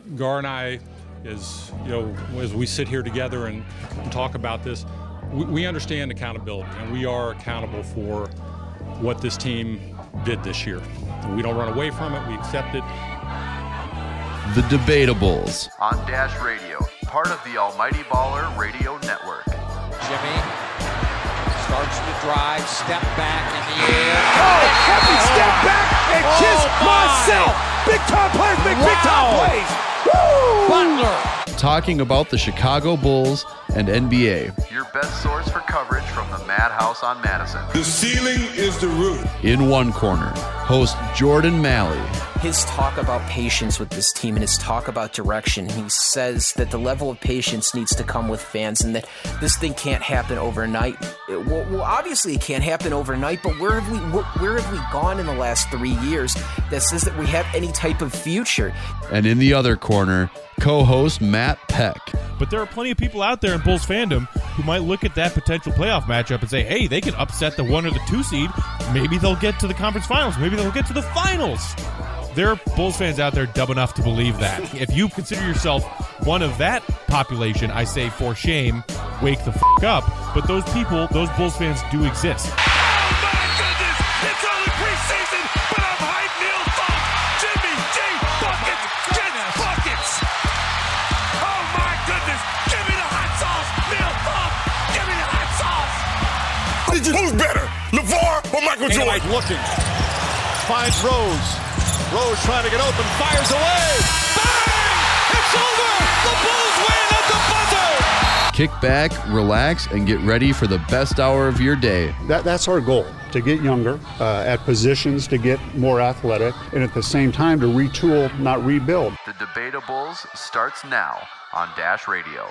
Gar and I, as we sit here together and talk about this, we understand accountability, and we are accountable for what this team did this year. We don't run away from it. We accept it. The Debatables on Dash Radio, part of the Almighty Baller Radio Network. Jimmy starts to drive, step back in the air. Oh, happy step back and kiss myself. Big time players make big time plays. Woo! Butler. talking about the Chicago Bulls and NBA. Your best source for coverage from the Madhouse on Madison. The ceiling is the roof. In one corner, host Jordan Malley. His talk about patience with this team and his talk about direction, he says that the level of patience needs to come with fans and that this thing can't happen overnight. Well, obviously it can't happen overnight, but where have we gone in the last 3 years that says that we have any type of future? And in the other corner, co-host Matt Peck. But there are plenty of people out there in Bulls fandom who might look at that potential playoff matchup and say, hey, they can upset the 1 or the 2 seed. Maybe they'll get to the conference finals. Maybe they'll get to the finals. There are Bulls fans out there dumb enough to believe that. If you consider yourself one of that population, I say for shame, wake the f*** up. But those people, those Bulls fans do exist. Oh my goodness! It's only preseason, but I'm hyped. Neil Funk, Jimmy G, buckets, get buckets. Oh my goodness! Give me the hot sauce, Neil Funk. Give me the hot sauce. Who's better, LeVar or Michael Jordan? Looking, finds Rose. Rose trying to get open, fires away. Bang! It's over! The Bulls win at the buzzer! Kick back, relax, and get ready for the best hour of your day. That's our goal, to get younger at positions, to get more athletic, and at the same time to retool, not rebuild. The Debatables starts now on Dash Radio.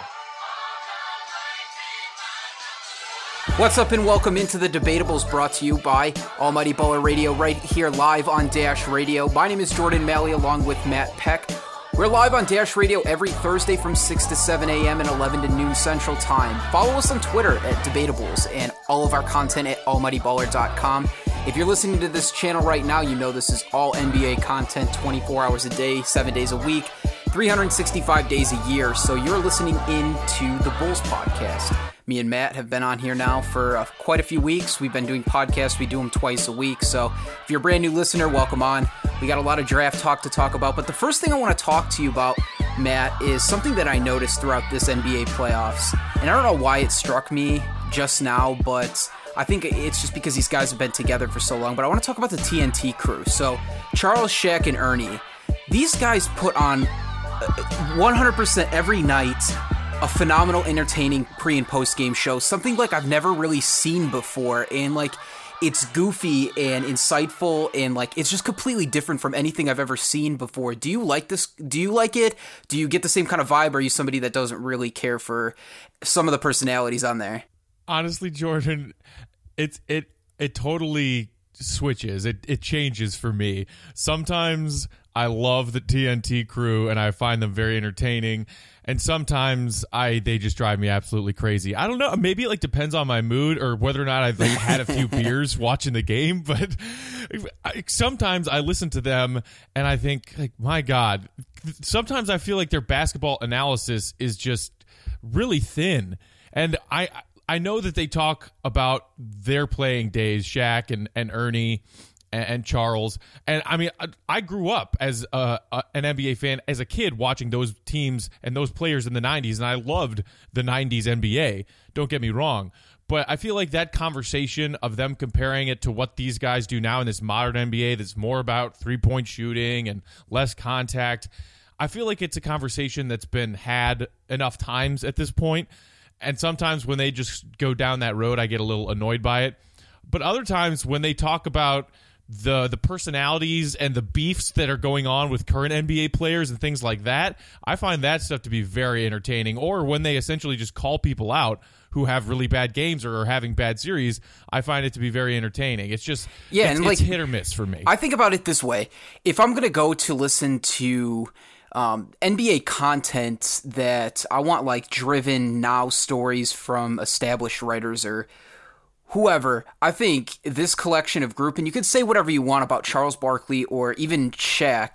What's up and welcome into the Debatables, brought to you by Almighty Baller Radio, right here live on Dash Radio. My name is Jordan Malley along with Matt Peck. We're live on Dash Radio every Thursday from 6 to 7 a.m. and 11 to noon Central Time. Follow us on Twitter at Debatables and all of our content at almightyballer.com. If you're listening to this channel right now, you know this is all NBA content 24 hours a day, 7 days a week, 365 days a year. So you're listening into the Bulls podcast. Me and Matt have been on here now for quite a few weeks. We've been doing podcasts. We do them twice a week. So if you're a brand new listener, welcome on. We got a lot of draft talk to talk about. But the first thing I want to talk to you about, Matt, is something that I noticed throughout this NBA playoffs. And I don't know why it struck me just now, but I think it's just because these guys have been together for so long. But I want to talk about the TNT crew. So Charles, Shaq, and Ernie, these guys put on 100% every night a phenomenal, entertaining pre- and post-game show, something like I've never really seen before, and like it's goofy and insightful, and like it's just completely different from anything I've ever seen before. Do you like this? Do you like it? Do you get the same kind of vibe, or are you somebody that doesn't really care for some of the personalities on there? Honestly, Jordan, it totally switches. It changes for me. Sometimes I love the TNT crew and I find them very entertaining, and sometimes they just drive me absolutely crazy. I don't know, maybe it like depends on my mood or whether or not I've like had a few beers watching the game, but sometimes I listen to them and I think, like, my God, sometimes I feel like their basketball analysis is just really thin. And I know that they talk about their playing days, Shaq and Ernie and Charles. And I mean, I grew up as an NBA fan as a kid watching those teams and those players in the 90s, and I loved the 90s NBA. Don't get me wrong. But I feel like that conversation of them comparing it to what these guys do now in this modern NBA that's more about three-point shooting and less contact, I feel like it's a conversation that's been had enough times at this point. And sometimes when they just go down that road, I get a little annoyed by it. But other times when they talk about the personalities and the beefs that are going on with current NBA players and things like that, I find that stuff to be very entertaining. Or when they essentially just call people out who have really bad games or are having bad series, I find it to be very entertaining. It's just, it's hit or miss for me. I think about it this way. If I'm going to go to listen to NBA content that I want, like driven now stories from established writers or whoever, I think this collection of group, and you could say whatever you want about Charles Barkley or even Shaq,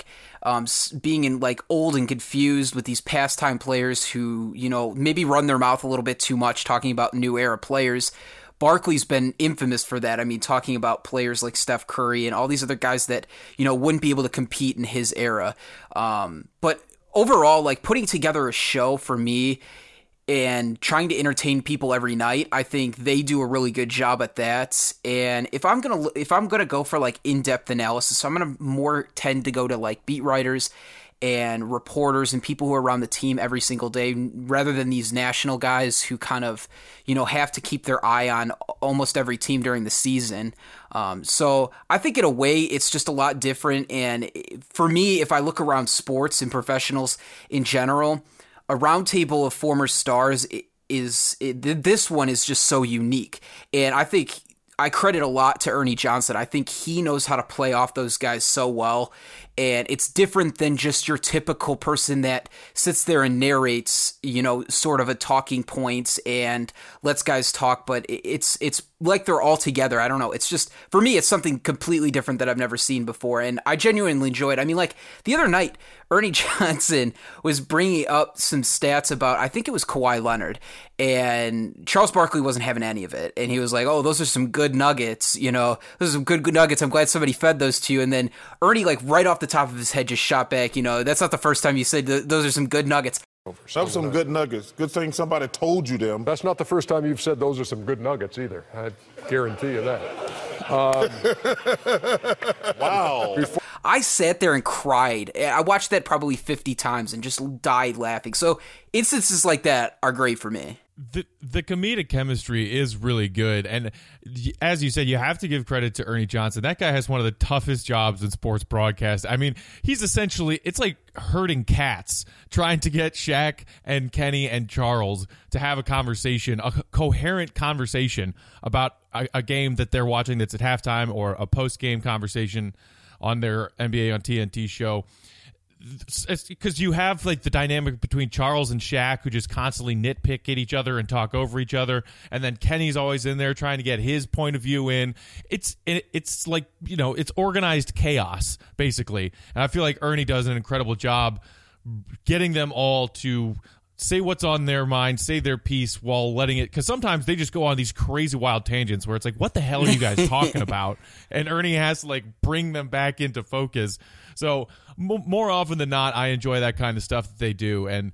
being in like old and confused with these pastime players who, maybe run their mouth a little bit too much talking about new era players. Barkley's been infamous for that. I mean, talking about players like Steph Curry and all these other guys that, wouldn't be able to compete in his era. But overall, like putting together a show for me and trying to entertain people every night, I think they do a really good job at that. And if I'm gonna go for like in-depth analysis, I'm gonna more tend to go to like beat writers and reporters and people who are around the team every single day, rather than these national guys who kind of, have to keep their eye on almost every team during the season. So I think in a way it's just a lot different. And for me, if I look around sports and professionals in general, a roundtable of former stars this one is just so unique. And I think I credit a lot to Ernie Johnson. I think he knows how to play off those guys so well. And it's different than just your typical person that sits there and narrates, sort of a talking point and lets guys talk. But it's like they're all together. I don't know. It's just, for me, it's something completely different that I've never seen before. And I genuinely enjoy it. I mean, like the other night, Ernie Johnson was bringing up some stats about, I think it was Kawhi Leonard, and Charles Barkley wasn't having any of it. And he was like, oh, those are some good nuggets. Those are some good nuggets. I'm glad somebody fed those to you. And then Ernie, like right off the top of his head, just shot back, that's not the first time you said those are some good nuggets. Those are some good nuggets. Good thing somebody told you them. That's not the first time you've said those are some good nuggets either. I guarantee you that. Wow. I sat there and cried. I watched that probably 50 times and just died laughing. So instances like that are great for me. The comedic chemistry is really good. And as you said, you have to give credit to Ernie Johnson. That guy has one of the toughest jobs in sports broadcast. I mean, he's essentially, it's like herding cats, trying to get Shaq and Kenny and Charles to have a conversation, a coherent conversation about a game that they're watching that's at halftime, or a post-game conversation on their NBA on TNT show. It's because you have like the dynamic between Charles and Shaq, who just constantly nitpick at each other and talk over each other, and then Kenny's always in there trying to get his point of view in. It's like, it's organized chaos basically, and I feel like Ernie does an incredible job getting them all to say what's on their mind, say their piece while letting it, because sometimes they just go on these crazy wild tangents where it's like, what the hell are you guys talking about? And Ernie has to like bring them back into focus. So more often than not, I enjoy that kind of stuff that they do. And,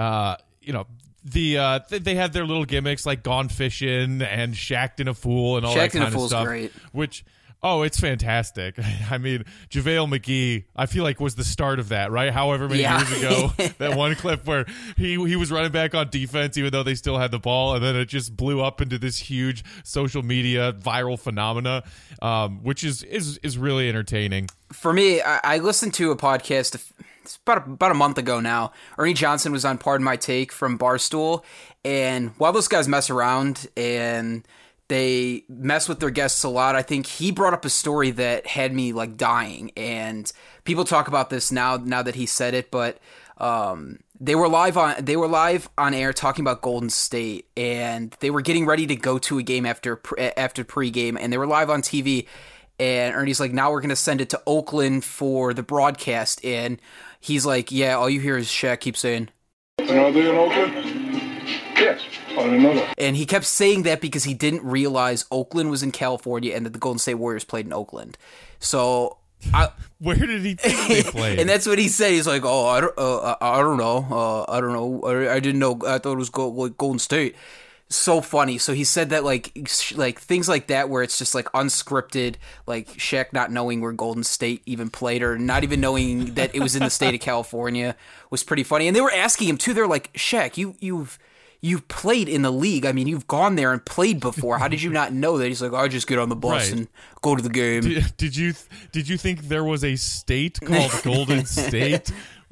they have their little gimmicks like Gone Fishing and Shaq'd in a Fool and all that kind of stuff. Great. Which, it's fantastic. I mean, JaVale McGee, I feel like was the start of that, right? However many years ago, that one clip where he was running back on defense even though they still had the ball, and then it just blew up into this huge social media viral phenomena, which is really entertaining. For me, I listened to a podcast it's about a month ago now. Ernie Johnson was on Pardon My Take from Barstool, and while those guys mess around and they mess with their guests a lot, I think he brought up a story that had me like dying, and people talk about this now that he said it, but they were live on air talking about Golden State, and they were getting ready to go to a game after pregame, and they were live on TV, and Ernie's like, now we're going to send it to Oakland for the broadcast, and he's like, yeah, all you hear is Shaq keep saying, Are they in Oakland? Yes. I didn't know that. And he kept saying that because he didn't realize Oakland was in California and that the Golden State Warriors played in Oakland. So where did he think they played? And that's what he said. He's like, I don't know. I don't know. I didn't know. I thought it was Golden State. So funny. So he said that like things like that where it's just like unscripted, like Shaq not knowing where Golden State even played or not even knowing that it was in the state of California was pretty funny. And they were asking him too. They're like, Shaq, you've played in the league. I mean, you've gone there and played before. How did you not know that? He's like, I just get on the bus and go to the game. Did you think there was a state called Golden State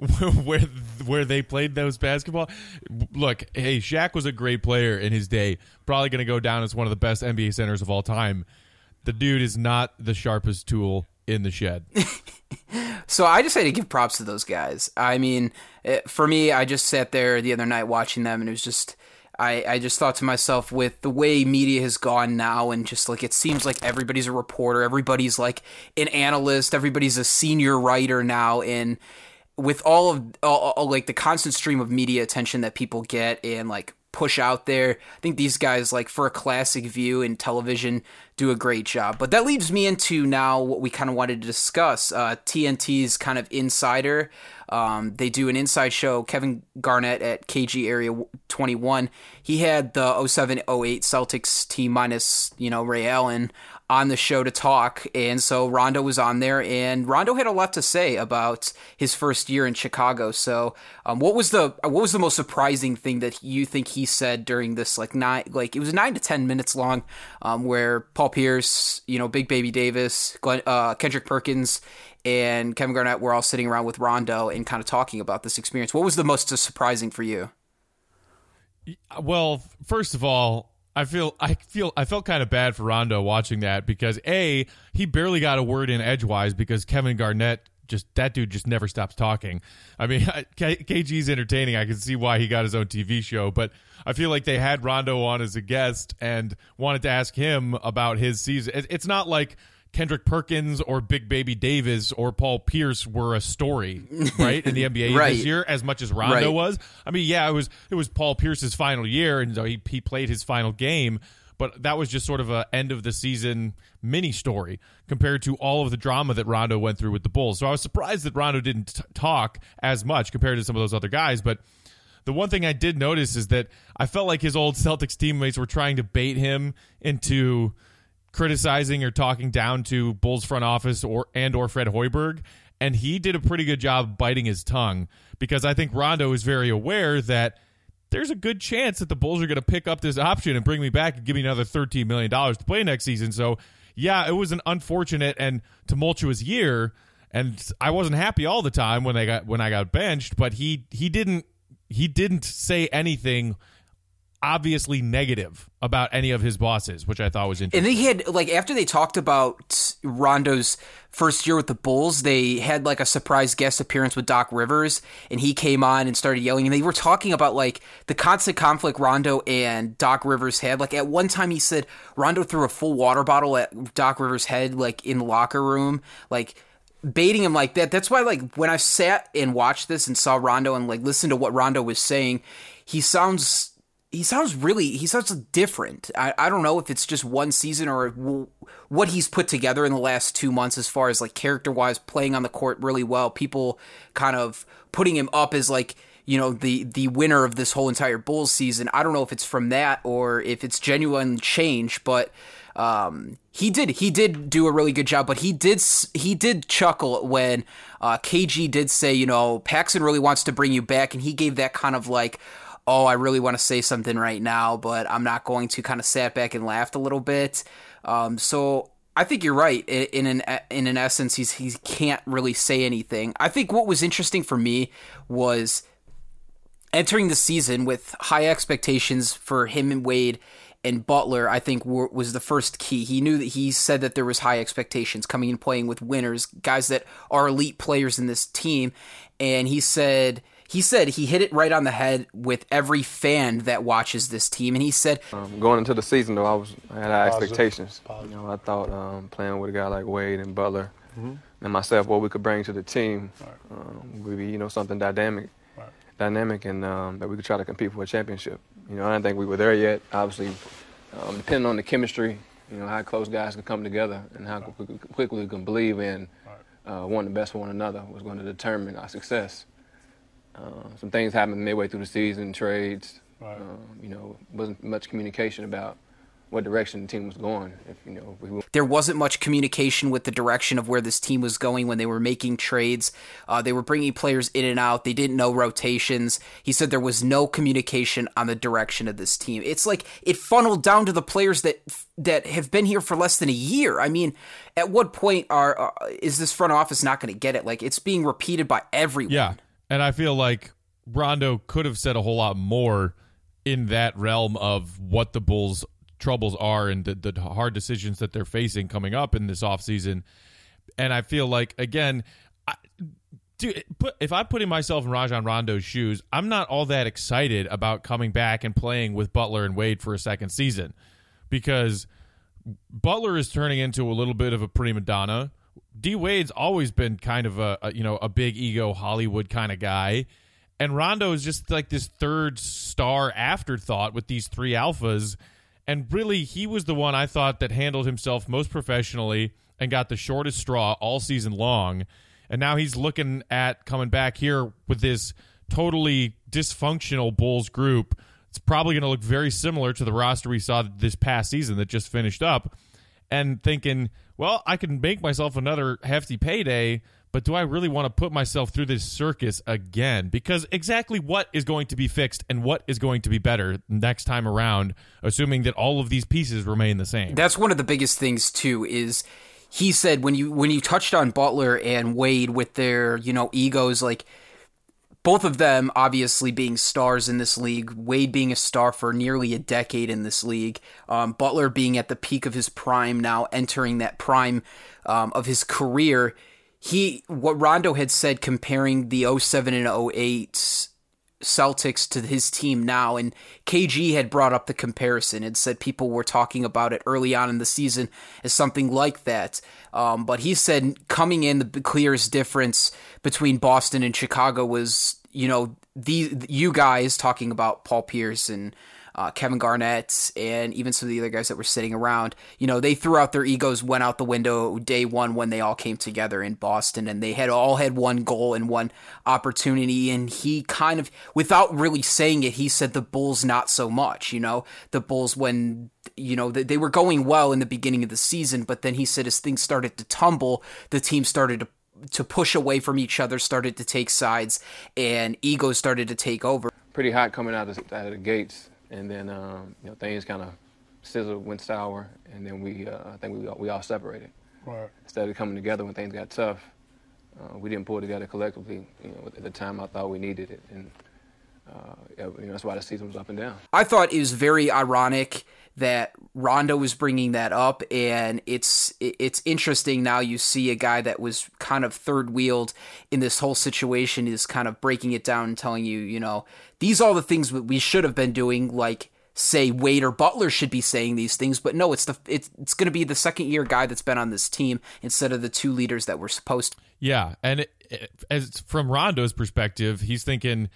where they played those basketball? Look, hey, Shaq was a great player in his day. Probably going to go down as one of the best NBA centers of all time. The dude is not the sharpest tool in the shed. So I just had to give props to those guys. I mean, for me, I just sat there the other night watching them, and it was just, I just thought to myself, with the way media has gone now, and just like it seems like everybody's a reporter, everybody's like an analyst, everybody's a senior writer now, and with all like the constant stream of media attention that people get and like push out there, I think these guys, like for a classic view in television, do a great job. But that leads me into now what we kind of wanted to discuss, TNT's kind of insider. They do an inside show. Kevin Garnett at KG Area 21, he had the 07-08 Celtics team minus, Ray Allen on the show to talk, and so Rondo was on there, and Rondo had a lot to say about his first year in Chicago. So what was the most surprising thing that you think he said during this it was 9 to 10 minutes long, where Paul Pierce, Big Baby Davis, Kendrick Perkins, and Kevin Garnett were all sitting around with Rondo and kind of talking about this experience? What was the most surprising for you? Well, first of all, I felt kind of bad for Rondo watching that, because he barely got a word in edgewise because Kevin Garnett that dude just never stops talking. I mean, KG's entertaining. I can see why he got his own TV show, but I feel like they had Rondo on as a guest and wanted to ask him about his season. It's not like Kendrick Perkins or Big Baby Davis or Paul Pierce were a story, right, in the NBA right. this year, as much as Rondo was. I mean, yeah, it was Paul Pierce's final year, and so he played his final game, but that was just sort of a end of the season mini story compared to all of the drama that Rondo went through with the Bulls. So I was surprised that Rondo didn't talk as much compared to some of those other guys. But the one thing I did notice is that I felt like his old Celtics teammates were trying to bait him into criticizing or talking down to Bulls front office or Fred Hoiberg, and he did a pretty good job biting his tongue, because I think Rondo is very aware that there's a good chance that the Bulls are going to pick up this option and bring me back and give me another $13 million to play next season. So yeah, it was an unfortunate and tumultuous year, and I wasn't happy all the time when I got benched, but he didn't say anything obviously negative about any of his bosses, which I thought was interesting. And they had, after they talked about Rondo's first year with the Bulls, they had a surprise guest appearance with Doc Rivers, and he came on and started yelling, and they were talking about the constant conflict Rondo and Doc Rivers had. At one time he said Rondo threw a full water bottle at Doc Rivers' head, in the locker room, baiting him like that. That's why, when I sat and watched this and saw Rondo and listened to what Rondo was saying, he sounds different. I don't know if it's just one season or what he's put together in the last 2 months as far as character-wise, playing on the court really well. People kind of putting him up as the winner of this whole entire Bulls season. I don't know if it's from that or if it's genuine change, but he did do a really good job. But he did chuckle when KG did say, Paxson really wants to bring you back, and he gave that kind of oh, I really want to say something right now, but I'm not going to, kind of sat back and laughed a little bit. So I think you're right. In an essence, he can't really say anything. I think what was interesting for me was entering the season with high expectations for him and Wade and Butler. I think was the first key. He said that there was high expectations coming in, playing with winners, guys that are elite players in this team. And he said he hit it right on the head with every fan that watches this team. And he said, going into the season, though, I had high expectations. I thought playing with a guy like Wade and Butler and myself, what we could bring to the team would be, something dynamic, and that we could try to compete for a championship. I didn't think we were there yet. Obviously, depending on the chemistry, how close guys can come together and how quickly we can believe in one the best for one another was going to determine our success. Some things happened midway through the season, trades. Wasn't much communication about what direction the team was going. There wasn't much communication with the direction of where this team was going when they were making trades. They were bringing players in and out. They didn't know rotations. He said there was no communication on the direction of this team. It's it funneled down to the players that have been here for less than a year. I mean, at what point is this front office not going to get it? It's being repeated by everyone. Yeah. And I feel like Rondo could have said a whole lot more in that realm of what the Bulls' troubles are and the hard decisions that they're facing coming up in this offseason. And I feel like, again, dude, if I'm putting myself in Rajon Rondo's shoes, I'm not all that excited about coming back and playing with Butler and Wade for a second season, because Butler is turning into a little bit of a prima donna. D Wade's always been kind of a big ego Hollywood kind of guy, and Rondo is just like this third star afterthought with these three alphas. And really, he was the one I thought that handled himself most professionally and got the shortest straw all season long. And now he's looking at coming back here with this totally dysfunctional Bulls group. It's probably going to look very similar to the roster we saw this past season that just finished up. And thinking, well, I can make myself another hefty payday, but do I really want to put myself through this circus again? Because exactly what is going to be fixed and what is going to be better next time around, assuming that all of these pieces remain the same? That's one of the biggest things, too, is he said when you touched on Butler and Wade with their, egos, like both of them obviously being stars in this league, Wade being a star for nearly a decade in this league, Butler being at the peak of his prime now, entering that prime of his career. What Rondo had said comparing the 07 and 08 Celtics to his team now, and KG had brought up the comparison and said people were talking about it early on in the season as something like that. But he said coming in, the clearest difference between Boston and Chicago was, you guys talking about Paul Pierce and Kevin Garnett and even some of the other guys that were sitting around, they threw out their egos, went out the window day one when they all came together in Boston, and they had all had one goal and one opportunity. And he kind of, without really saying it, he said the Bulls not so much, the Bulls when, they were going well in the beginning of the season, but then he said as things started to tumble, the team started to push away from each other, started to take sides, and egos started to take over. Pretty hot coming out of the gates. And then, things kind of sizzled, went sour, and then I think we all separated. Right. Instead of coming together when things got tough, we didn't pull together collectively. At the time, I thought we needed it, and that's why the season was up and down. I thought it was very ironic that Rondo was bringing that up, and it's interesting now you see a guy that was kind of third-wheeled in this whole situation is kind of breaking it down and telling you, these are all the things that we should have been doing, like, say, Wade or Butler should be saying these things, but no, it's going to be the second-year guy that's been on this team instead of the two leaders that were supposed to. Yeah, and as from Rondo's perspective, he's thinking,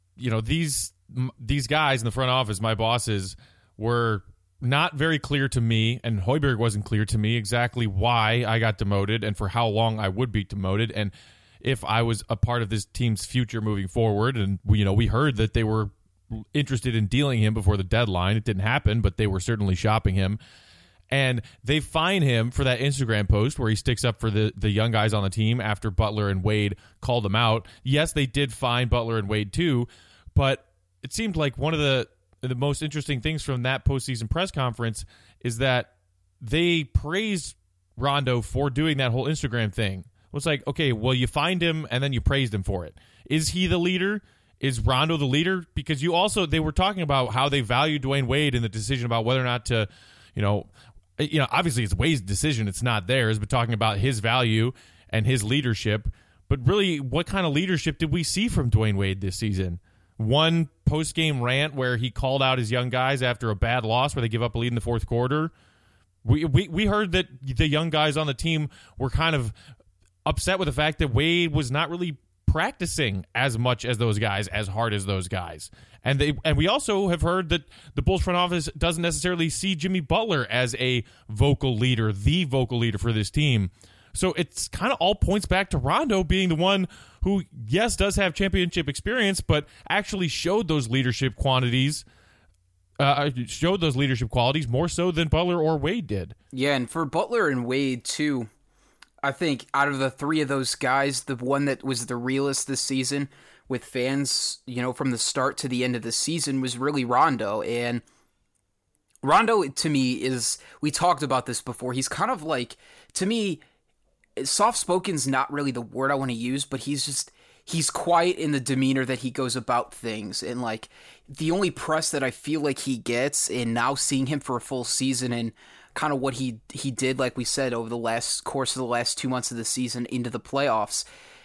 these guys in the front office, my bosses, were not very clear to me, and Hoiberg wasn't clear to me exactly why I got demoted and for how long I would be demoted, and if I was a part of this team's future moving forward. And we heard that they were interested in dealing him before the deadline. It didn't happen, but they were certainly shopping him. And they fine him for that Instagram post where he sticks up for the young guys on the team after Butler and Wade called him out. Yes, they did fine Butler and Wade too, but it seemed like one of the most interesting things from that postseason press conference is that they praised Rondo for doing that whole Instagram thing. It was like, okay, well, you fined him and then you praised him for it. Is he the leader? Is Rondo the leader? Because they were talking about how they value Dwayne Wade in the decision about whether or not to, obviously it's Wade's decision, it's not theirs, but talking about his value and his leadership. But really, what kind of leadership did we see from Dwayne Wade this season? One post-game rant where he called out his young guys after a bad loss where they give up a lead in the fourth quarter. We heard that the young guys on the team were kind of upset with the fact that Wade was not really practicing as much as those guys, as hard as those guys. And we also have heard that the Bulls front office doesn't necessarily see Jimmy Butler as a vocal leader, the vocal leader for this team. So it's kind of all points back to Rondo being the one who, yes, does have championship experience, but actually showed those leadership qualities more so than Butler or Wade did. Yeah, and for Butler and Wade, too, I think out of the three of those guys, the one that was the realest this season with fans, from the start to the end of the season was really Rondo. And Rondo, to me, we talked about this before, he's kind of like, to me, soft-spoken's not really the word I want to use, but he's quiet in the demeanor that he goes about things. And, like, the only press that I feel like he gets, and now seeing him for a full season and kind of what he did, like we said, over the course of the last 2 months of the season into the playoffs,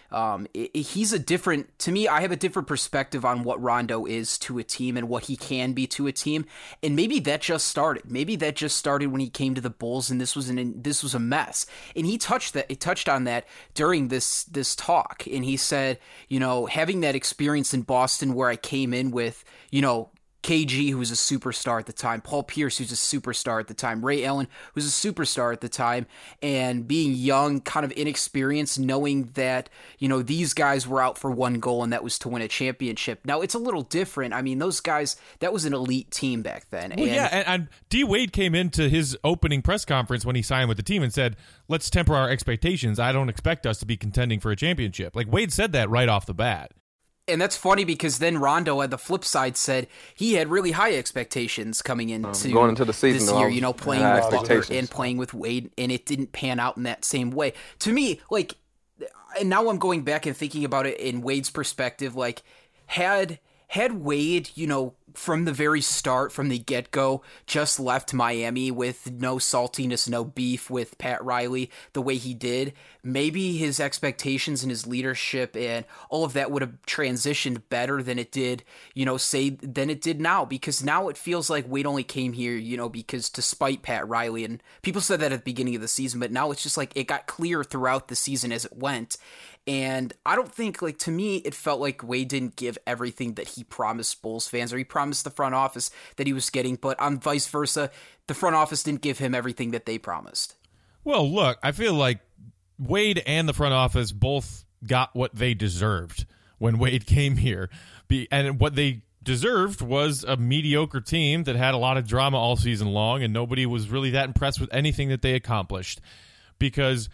he's a different, to me, I have a different perspective on what Rondo is to a team and what he can be to a team. And maybe that just started. Maybe that just started when he came to the Bulls and this was a mess. And he touched on that during this talk. And he said, having that experience in Boston where I came in with, KG, who was a superstar at the time, Paul Pierce, who's a superstar at the time, Ray Allen, who's a superstar at the time, and being young, kind of inexperienced, knowing that, these guys were out for one goal, and that was to win a championship. Now, it's a little different. I mean, those guys, that was an elite team back then. Well, and D. Wade came into his opening press conference when he signed with the team and said, let's temper our expectations. I don't expect us to be contending for a championship. Like, Wade said that right off the bat. And that's funny because then Rondo, at the flip side, said he had really high expectations going into the season this year, playing with Butler and playing with Wade, and it didn't pan out in that same way. To me, and now I'm going back and thinking about it in Wade's perspective, had Wade, from the very start, from the get-go, just left Miami with no saltiness, no beef with Pat Riley the way he did, maybe his expectations and his leadership and all of that would have transitioned better than it did, than it did now. Because now it feels like Wade only came here, because to spite Pat Riley. And people said that at the beginning of the season, but now it's just like it got clear throughout the season as it went. And I don't think, to me, it felt like Wade didn't give everything that he promised Bulls fans, or he promised the front office that he was getting, but on vice versa, the front office didn't give him everything that they promised. Well, look, I feel like Wade and the front office both got what they deserved when Wade came here. And what they deserved was a mediocre team that had a lot of drama all season long, and nobody was really that impressed with anything that they accomplished. Because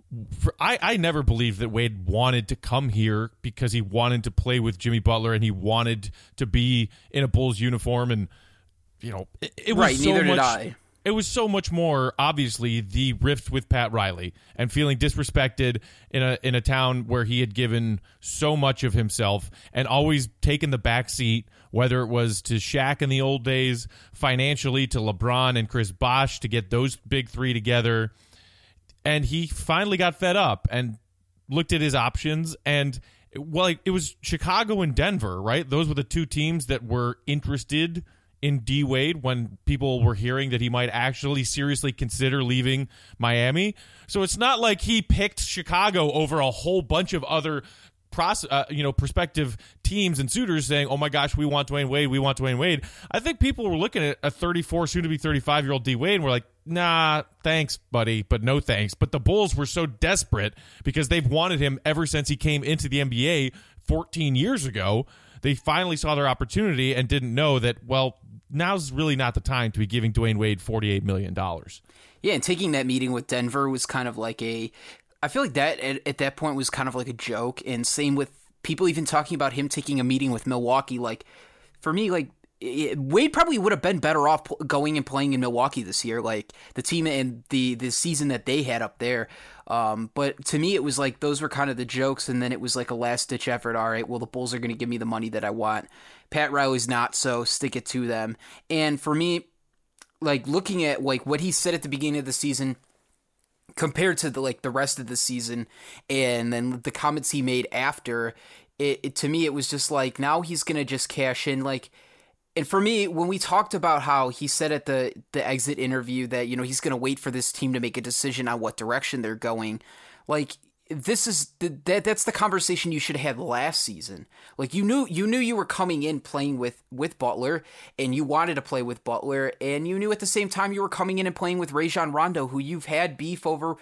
I never believed that Wade wanted to come here because he wanted to play with Jimmy Butler and he wanted to be in a Bulls uniform. And, it was right, so neither much, did I. It was so much more, obviously, the rift with Pat Riley and feeling disrespected in a town where he had given so much of himself and always taken the back seat, whether it was to Shaq in the old days, financially to LeBron and Chris Bosh to get those big three together. And he finally got fed up and looked at his options. And, it was Chicago and Denver, right? Those were the two teams that were interested in D. Wade when people were hearing that he might actually seriously consider leaving Miami. So it's not like he picked Chicago over a whole bunch of other prospective teams and suitors saying, oh my gosh, we want Dwayne Wade, we want Dwayne Wade. I think people were looking at a 34, soon-to-be 35-year-old D. Wade and were like, nah, thanks, buddy, but no thanks. But the Bulls were so desperate because they've wanted him ever since he came into the NBA 14 years ago. They finally saw their opportunity and didn't know that, now's really not the time to be giving Dwayne Wade $48 million. Yeah, and taking that meeting with Denver was kind of like I feel like that at that point was kind of like a joke, and same with people even talking about him taking a meeting with Milwaukee. For me, Wade probably would have been better off going and playing in Milwaukee this year, the team and the season that they had up there. But to me, it was like those were kind of the jokes, and then it was like a last-ditch effort. All right, well, the Bulls are going to give me the money that I want. Pat Riley's not, so stick it to them. And for me, looking at what he said at the beginning of the season compared to the rest of the season, and then the comments he made after, it to me, it was just now he's going to just cash in, and for me, when we talked about how he said at the exit interview that, he's going to wait for this team to make a decision on what direction they're going, this is that's the conversation you should have had last season. You knew you were coming in playing with Butler, and you wanted to play with Butler, and you knew at the same time you were coming in and playing with Rajon Rondo, who you've had beef over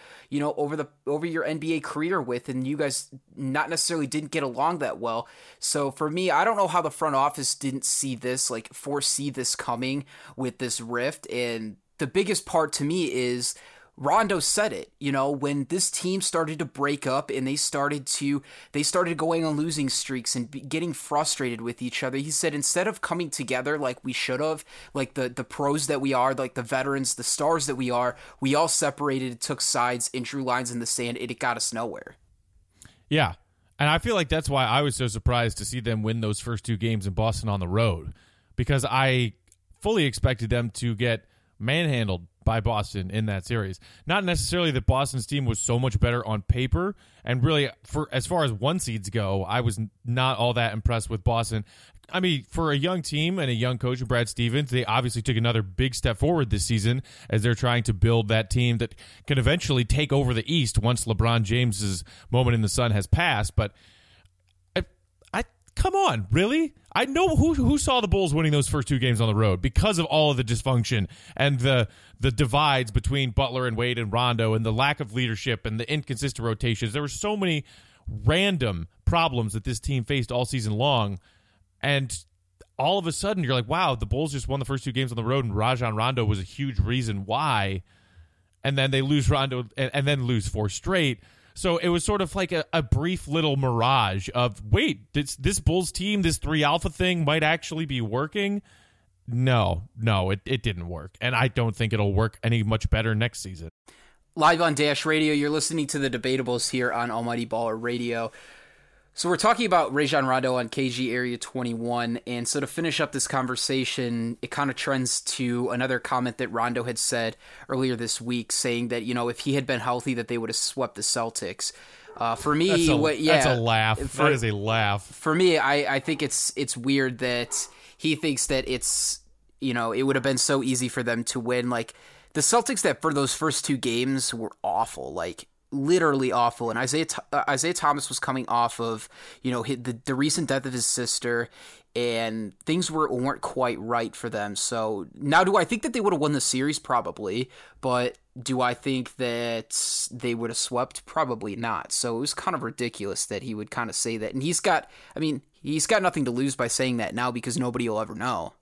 your NBA career with, and you guys not necessarily didn't get along that well. So for me, I don't know how the front office didn't see this, foresee this coming with this rift. And the biggest part to me is Rondo said it, when this team started to break up and they started going on losing streaks and getting frustrated with each other. He said, instead of coming together like we should have, the pros that we are, the veterans, the stars that we are, we all separated, took sides, and drew lines in the sand, and it got us nowhere. Yeah. And I feel like that's why I was so surprised to see them win those first two games in Boston on the road, because I fully expected them to get manhandled by Boston in that series. Not necessarily that Boston's team was so much better on paper, and really, for as far as one seeds go, I was not all that impressed with Boston. I mean, for a young team and a young coach, Brad Stevens, they obviously took another big step forward this season as they're trying to build that team that can eventually take over the East once LeBron James's moment in the sun has passed. But I come on, really? I know who saw the Bulls winning those first two games on the road because of all of the dysfunction and the divides between Butler and Wade and Rondo and the lack of leadership and the inconsistent rotations. There were so many random problems that this team faced all season long. And all of a sudden, you're like, wow, the Bulls just won the first two games on the road, and Rajon Rondo was a huge reason why. And then they lose Rondo and then lose 4 straight. So it was sort of like a brief little mirage of, wait, this Bulls team, this 3 alpha thing might actually be working. No, it didn't work. And I don't think it'll work any much better next season. Live on Dash Radio, you're listening to the Debatables here on Almighty Baller Radio. So we're talking about Rajon Rondo on KG Area 21, and so to finish up this conversation, it kind of trends to another comment that Rondo had said earlier this week, saying that, you know, if he had been healthy, that they would have swept the Celtics. For me, that's a laugh. That is a laugh. For me, I think it's weird that he thinks that it's, you know, it would have been so easy for them to win. Like, the Celtics that for those first 2 games were awful, like, literally awful. And Isaiah Thomas was coming off of, you know, the recent death of his sister, and things weren't quite right for them. So now, do I think that they would have won the series? Probably. But do I think that they would have swept? Probably not. So it was kind of ridiculous that he would kind of say that. And he's got nothing to lose by saying that now, because nobody will ever know.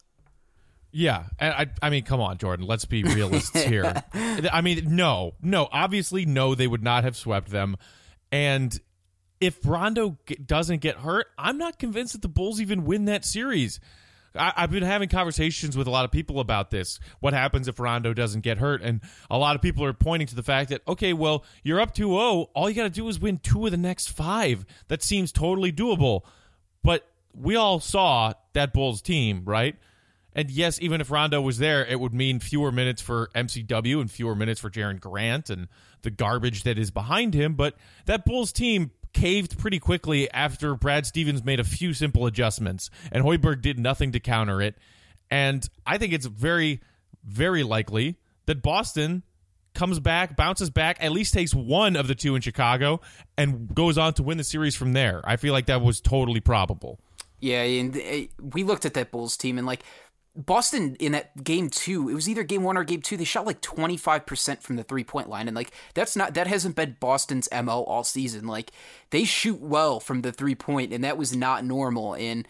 Yeah, and I mean, come on, Jordan. Let's be realists here. I mean, no, obviously, no, they would not have swept them. And if Rondo doesn't get hurt, I'm not convinced that the Bulls even win that series. I've been having conversations with a lot of people about this. What happens if Rondo doesn't get hurt? And a lot of people are pointing to the fact that, okay, well, you're up 2-0. All you got to do is win 2 of the next 5. That seems totally doable. But we all saw that Bulls team, right? And yes, even if Rondo was there, it would mean fewer minutes for MCW and fewer minutes for Jaren Grant and the garbage that is behind him. But that Bulls team caved pretty quickly after Brad Stevens made a few simple adjustments, and Hoiberg did nothing to counter it. And I think it's very, very likely that Boston comes back, bounces back, at least takes 1 of the 2 in Chicago, and goes on to win the series from there. I feel like that was totally probable. Yeah, and we looked at that Bulls team, and like, Boston in that game 2, it was either game 1 or game 2, they shot like 25% from the 3-point line, and like that hasn't been Boston's MO all season. Like, they shoot well from the 3-point, and that was not normal. And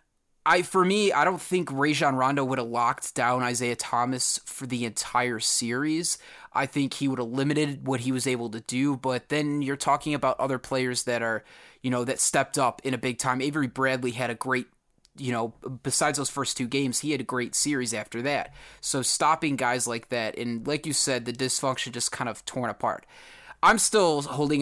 for me, I don't think Rajon Rondo would have locked down Isaiah Thomas for the entire series. I think he would have limited what he was able to do, but then you're talking about other players that are, you know, that stepped up in a big time. Avery Bradley had a great, you know, besides those first 2 games, he had a great series after that. So stopping guys like that, and like you said, the dysfunction just kind of torn apart. I was still holding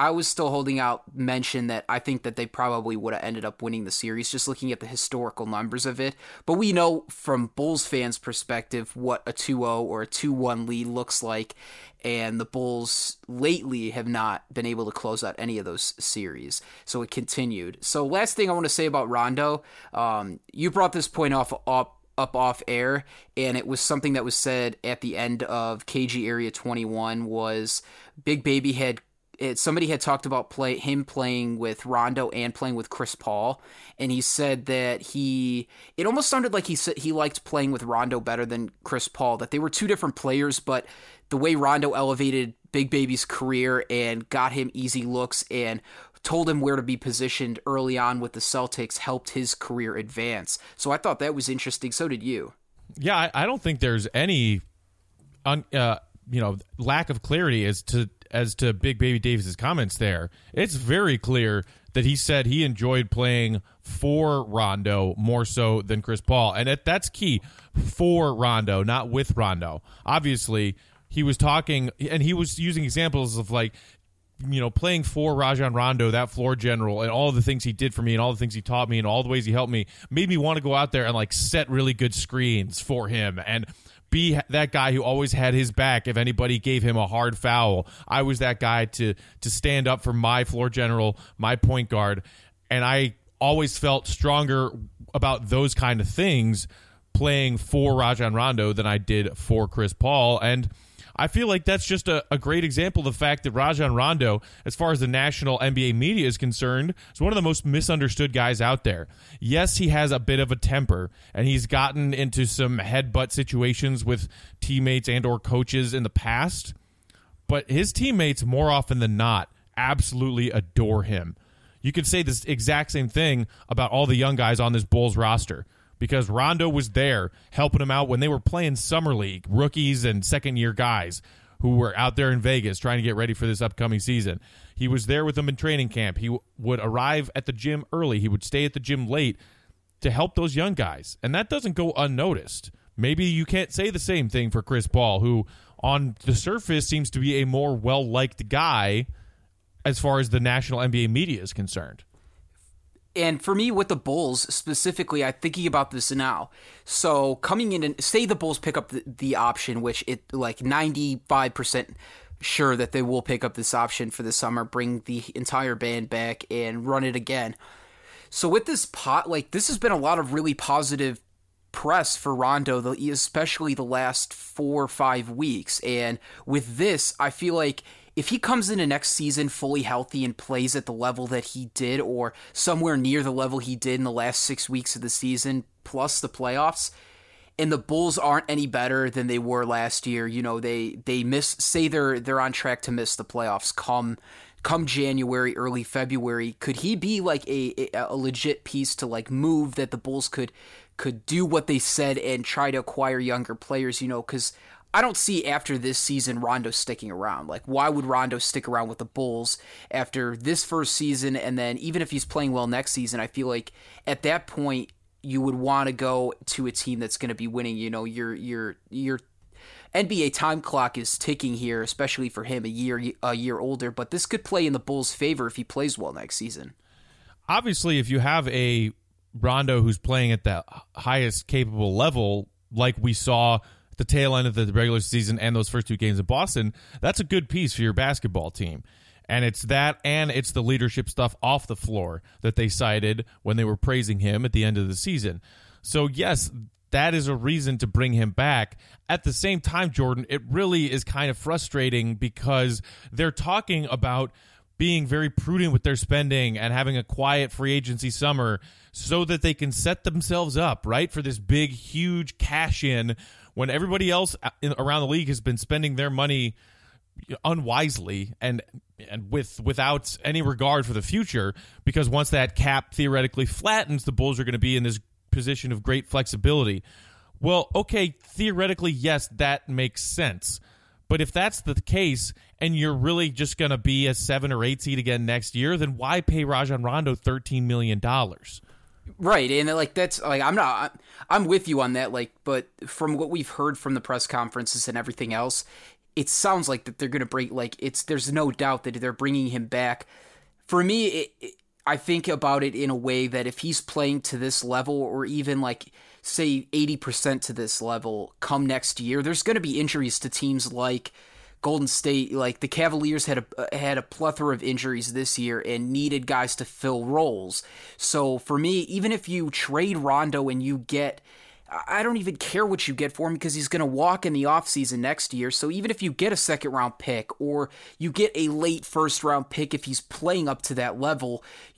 out mention that I think that they probably would have ended up winning the series, just looking at the historical numbers of it. But we know from Bulls fans' perspective what a 2-0 or a 2-1 lead looks like, and the Bulls lately have not been able to close out any of those series. So it continued. So last thing I want to say about Rondo, you brought this point up off air, and it was something that was said at the end of KG Area 21 was Big Baby somebody had talked about him playing with Rondo and playing with Chris Paul, and he said that it almost sounded like he said he liked playing with Rondo better than Chris Paul, that they were 2 different players, but the way Rondo elevated Big Baby's career and got him easy looks and told him where to be positioned early on with the Celtics helped his career advance. So I thought that was interesting. So did you. Yeah, I don't think there's any lack of clarity as to Big Baby Davis's comments there. It's very clear that he said he enjoyed playing for Rondo more so than Chris Paul. And that's key, for Rondo, not with Rondo. Obviously, he was talking, and he was using examples of, like, you know, playing for Rajon Rondo, that floor general, and all the things he did for me and all the things he taught me and all the ways he helped me made me want to go out there and, like, set really good screens for him and be that guy who always had his back if anybody gave him a hard foul. I was that guy to stand up for my floor general, my point guard, and I always felt stronger about those kind of things playing for Rajon Rondo than I did for Chris Paul. And I feel like that's just a great example of the fact that Rajon Rondo, as far as the national NBA media is concerned, is one of the most misunderstood guys out there. Yes, he has a bit of a temper, and he's gotten into some headbutt situations with teammates and or coaches in the past, but his teammates, more often than not, absolutely adore him. You could say this exact same thing about all the young guys on this Bulls roster, because Rondo was there helping them out when they were playing Summer League, rookies and second-year guys who were out there in Vegas trying to get ready for this upcoming season. He was there with them in training camp. He would arrive at the gym early. He would stay at the gym late to help those young guys, and that doesn't go unnoticed. Maybe you can't say the same thing for Chris Paul, who on the surface seems to be a more well-liked guy as far as the national NBA media is concerned. And for me, with the Bulls specifically, I'm thinking about this now. So coming in and say the Bulls pick up the option, which it like 95% sure that they will pick up this option for the summer, bring the entire band back and run it again. So with this this has been a lot of really positive press for Rondo, especially the last 4 or 5 weeks. And with this, I feel like if he comes into next season fully healthy and plays at the level that he did, or somewhere near the level he did in the last 6 weeks of the season, plus the playoffs, and the Bulls aren't any better than they were last year, they miss, they're on track to miss the playoffs come January, early February, could he be like a legit piece to like move that the Bulls could do what they said and try to acquire younger players, because I don't see after this season Rondo sticking around. Like, why would Rondo stick around with the Bulls after this first season? And then even if he's playing well next season, I feel like at that point you would want to go to a team that's going to be winning. Your NBA time clock is ticking here, especially for him, a year older. But this could play in the Bulls' favor if he plays well next season. Obviously, if you have a Rondo who's playing at the highest capable level, like we saw the tail end of the regular season and those first 2 games in Boston, that's a good piece for your basketball team. And it's that, and it's the leadership stuff off the floor that they cited when they were praising him at the end of the season. So yes, that is a reason to bring him back. At the same time, Jordan, it really is kind of frustrating because they're talking about being very prudent with their spending and having a quiet free agency summer so that they can set themselves up, right, for this big, huge cash in when everybody else around the league has been spending their money unwisely and without any regard for the future, because once that cap theoretically flattens, the Bulls are going to be in this position of great flexibility. Well, okay, theoretically, yes, that makes sense. But if that's the case and you're really just going to be a 7 or 8 seed again next year, then why pay Rajon Rondo $13 million? Right, and that's like I'm with you on that. Like, but from what we've heard from the press conferences and everything else, it sounds like that they're going to bring there's no doubt that they're bringing him back. For me, I think about it in a way that if he's playing to this level, or even like say 80% to this level come next year, there's going to be injuries to teams like Golden State. Like the Cavaliers had a plethora of injuries this year and needed guys to fill roles. So for me, even if you trade Rondo and you get, I don't even care what you get for him because he's going to walk in the offseason next year. So even if you get a second round pick or you get a late first round pick if he's playing up to that level,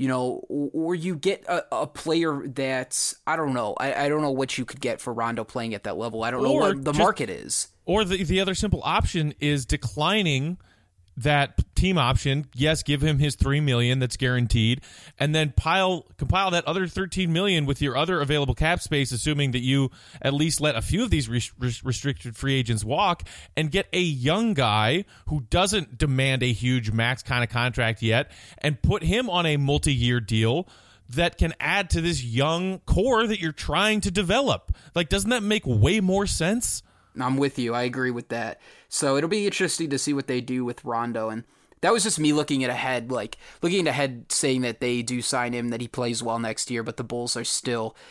or you get a player that's, I don't know. I don't know what you could get for Rondo playing at that level. I don't know what the market is. Or the other simple option is declining that team option. Yes, give him his $3 million that's guaranteed, and then compile that other $13 million with your other available cap space, assuming that you at least let a few of these restricted free agents walk, and get a young guy who doesn't demand a huge max kind of contract yet, and put him on a multi-year deal that can add to this young core that you're trying to develop. Like, doesn't that make way more sense? I'm with you. I agree with that. So it'll be interesting to see what they do with Rondo. And that was just me looking ahead, saying that they do sign him, that he plays well next year, but the Bulls are still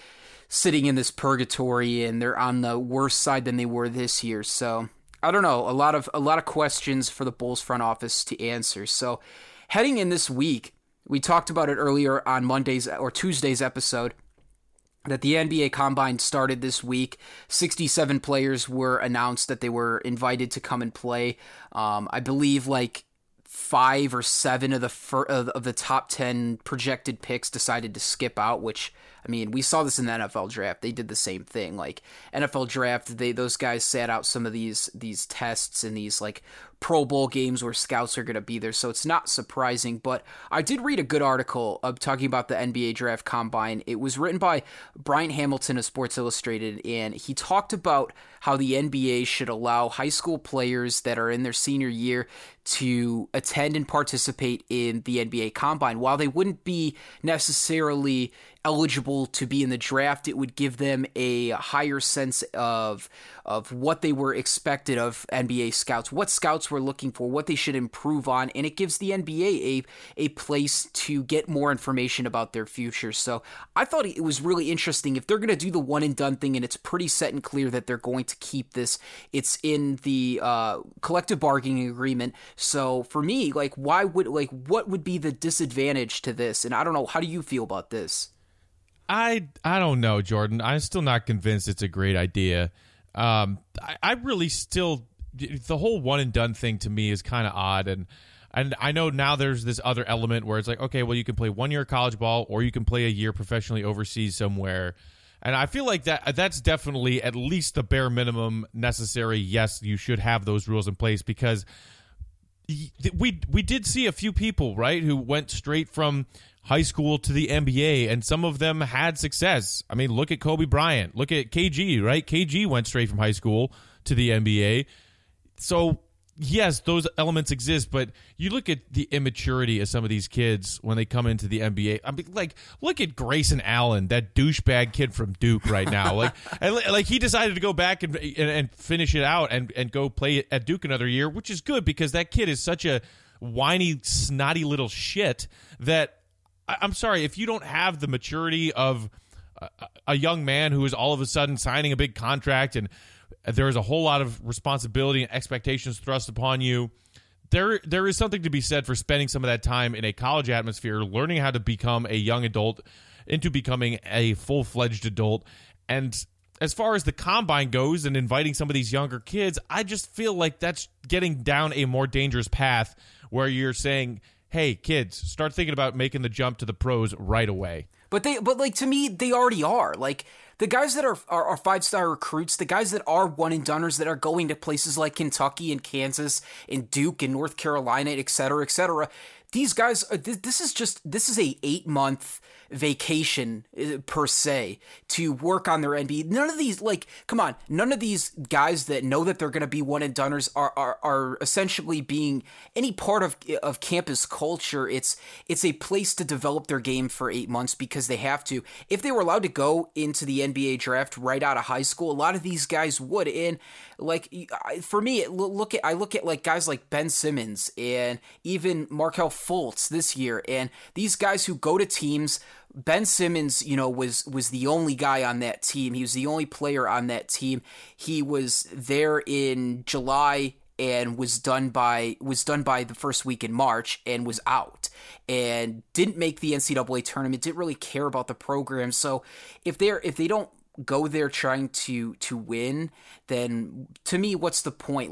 sitting in this purgatory and they're on the worse side than they were this year. So I don't know, a lot of questions for the Bulls front office to answer. So heading in this week, we talked about it earlier on Monday's or Tuesday's episode, that the NBA Combine started this week. 67 players were announced that they were invited to come and play. I believe like 5 or 7 of the top 10 projected picks decided to skip out, which, I mean, we saw this in the NFL draft. They did the same thing. Like NFL draft, those guys sat out some of these tests and these like Pro Bowl games where scouts are going to be there, so it's not surprising. But I did read a good article talking about the NBA Draft Combine. It was written by Brian Hamilton of Sports Illustrated, and he talked about how the NBA should allow high school players that are in their senior year to attend and participate in the NBA Combine. While they wouldn't be necessarily eligible to be in the draft, it would give them a higher sense of what they were expected of NBA scouts, what scouts were looking for, what they should improve on, and it gives the NBA a place to get more information about their future. So I thought it was really interesting. If they're going to do the one and done thing, and it's pretty set and clear that they're going to keep this, it's in the collective bargaining agreement. So for me, like, what would be the disadvantage to this? And I don't know, how do you feel about this? I don't know, Jordan. I'm still not convinced it's a great idea. I really still, the whole one and done thing to me is kind of odd. And I know now there's this other element where it's like, okay, well, you can play 1 year college ball or you can play a year professionally overseas somewhere. And I feel like that's definitely at least the bare minimum necessary. Yes, you should have those rules in place, because we did see a few people, right, who went straight from high school to the NBA, and some of them had success. I mean, look at Kobe Bryant. Look at KG, right? KG went straight from high school to the NBA. So, yes, those elements exist, but you look at the immaturity of some of these kids when they come into the NBA. I mean, like, look at Grayson Allen, that douchebag kid from Duke right now. Like he decided to go back and finish it out and go play at Duke another year, which is good, because that kid is such a whiny, snotty little shit that, I'm sorry, if you don't have the maturity of a young man who is all of a sudden signing a big contract and there is a whole lot of responsibility and expectations thrust upon you, there is something to be said for spending some of that time in a college atmosphere, learning how to become a young adult into becoming a full-fledged adult. And as far as the combine goes and inviting some of these younger kids, I just feel like that's getting down a more dangerous path where you're saying, hey, kids, start thinking about making the jump to the pros right away. But like, to me, they already are. Like, the guys that are 5-star recruits, the guys that are one and doners that are going to places like Kentucky and Kansas and Duke and North Carolina, et cetera, these guys, this is a 8-month vacation per se to work on their NBA. None of these, like, come on, none of these guys that know that they're going to be one and doners are essentially being any part of campus culture. It's a place to develop their game for 8 months because they have to. If they were allowed to go into the NBA draft right out of high school, a lot of these guys would. And like, for me, I look at like guys like Ben Simmons and even Markelle Fultz this year, and these guys who go to teams. Ben Simmons, was the only guy on that team. He was the only player on that team. He was there in July and was done by the first week in March and was out and didn't make the NCAA tournament. Didn't really care about the program. So if they don't go there trying to win, then to me, what's the point?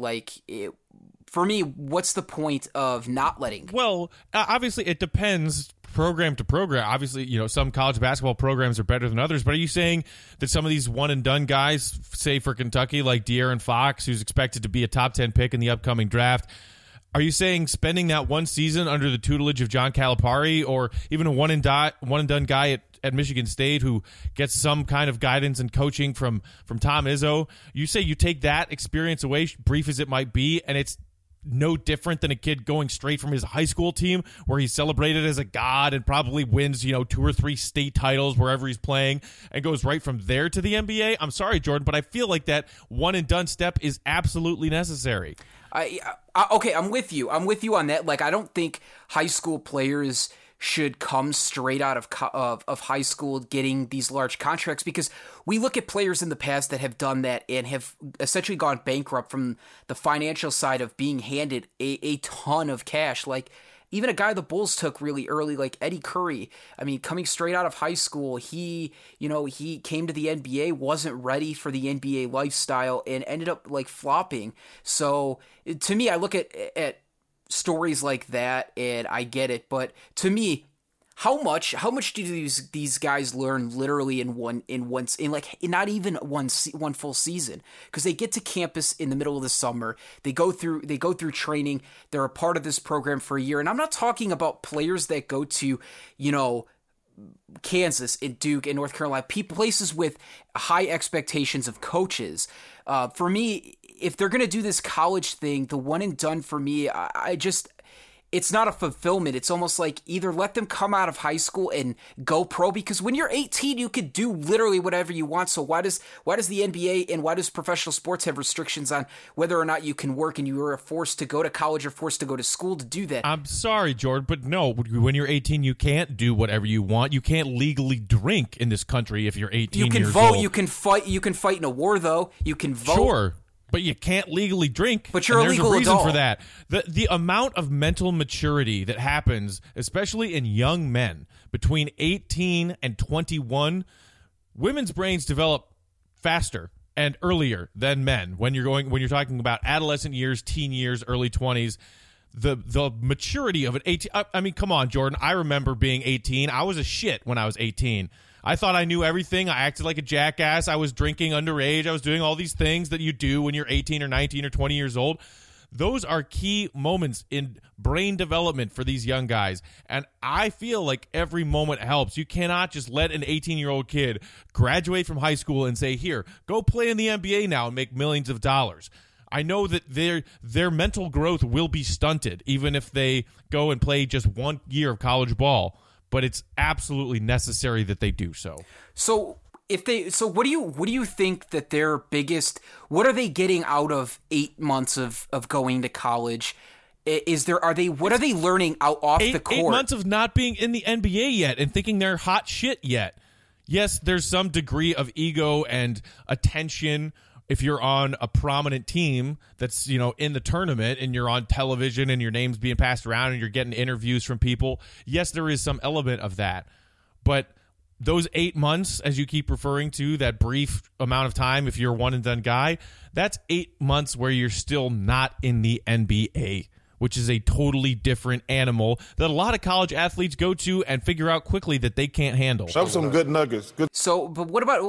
For me, what's the point of not letting? Well, obviously, it depends program to program. Obviously, some college basketball programs are better than others, but are you saying that some of these one-and-done guys, say for Kentucky, like De'Aaron Fox, who's expected to be a top 10 pick in the upcoming draft, are you saying spending that one season under the tutelage of John Calipari, or even a one-and-done guy at Michigan State who gets some kind of guidance and coaching from Tom Izzo, you say you take that experience away, brief as it might be, and it's no different than a kid going straight from his high school team where he's celebrated as a god and probably wins, 2 or 3 state titles wherever he's playing and goes right from there to the NBA? I'm sorry, Jordan, but I feel like that one and done step is absolutely necessary. Okay, I'm with you. I'm with you on that. Like, I don't think high school players should come straight out of high school getting these large contracts, because we look at players in the past that have done that and have essentially gone bankrupt from the financial side of being handed a ton of cash. Like even a guy the Bulls took really early, like Eddie Curry. I mean, coming straight out of high school, he came to the NBA, wasn't ready for the NBA lifestyle, and ended up like flopping. So to me, I look at stories like that and I get it, but to me, how much do these guys learn literally in not even one full season? Because they get to campus in the middle of the summer, they go through training, they're a part of this program for a year, and I'm not talking about players that go to Kansas and Duke and North Carolina, places with high expectations of coaches. For me, if they're going to do this college thing, the one and done for me, it's not a fulfillment. It's almost like either let them come out of high school and go pro, because when you're 18, you could do literally whatever you want. So why does the NBA and why does professional sports have restrictions on whether or not you can work, and you are forced to go to college or forced to go to school to do that? I'm sorry, Jordan, but no, when you're 18, you can't do whatever you want. You can't legally drink in this country if you're 18 years old. You can vote. You can fight in a war, though. You can vote. Sure. But you can't legally drink. But you're a legal there's a reason adult. for that. The amount of mental maturity that happens, especially in young men, between 18 and 21, women's brains develop faster and earlier than men. When you're talking about adolescent years, teen years, early 20s, the maturity of an 18. I mean, come on, Jordan. I remember being 18. I was a shit when I was 18. I thought I knew everything. I acted like a jackass. I was drinking underage. I was doing all these things that you do when you're 18 or 19 or 20 years old. Those are key moments in brain development for these young guys. And I feel like every moment helps. You cannot just let an 18-year-old kid graduate from high school and say, here, go play in the NBA now and make millions of dollars. I know that their mental growth will be stunted, even if they go and play just 1 year of college ball. But it's absolutely necessary that they do so. So what do you think that their biggest, what are they getting out of 8 months of going to college? What are they learning off the court? 8 months of not being in the NBA yet and thinking they're hot shit yet. Yes, there's some degree of ego and attention if you're on a prominent team that's, in the tournament and you're on television and your name's being passed around and you're getting interviews from people. Yes, there is some element of that. But those 8 months, as you keep referring to, that brief amount of time, if you're a one and done guy, that's 8 months where you're still not in the NBA, which is a totally different animal that a lot of college athletes go to and figure out quickly that they can't handle. Shove some good nuggets. Good. So, but what about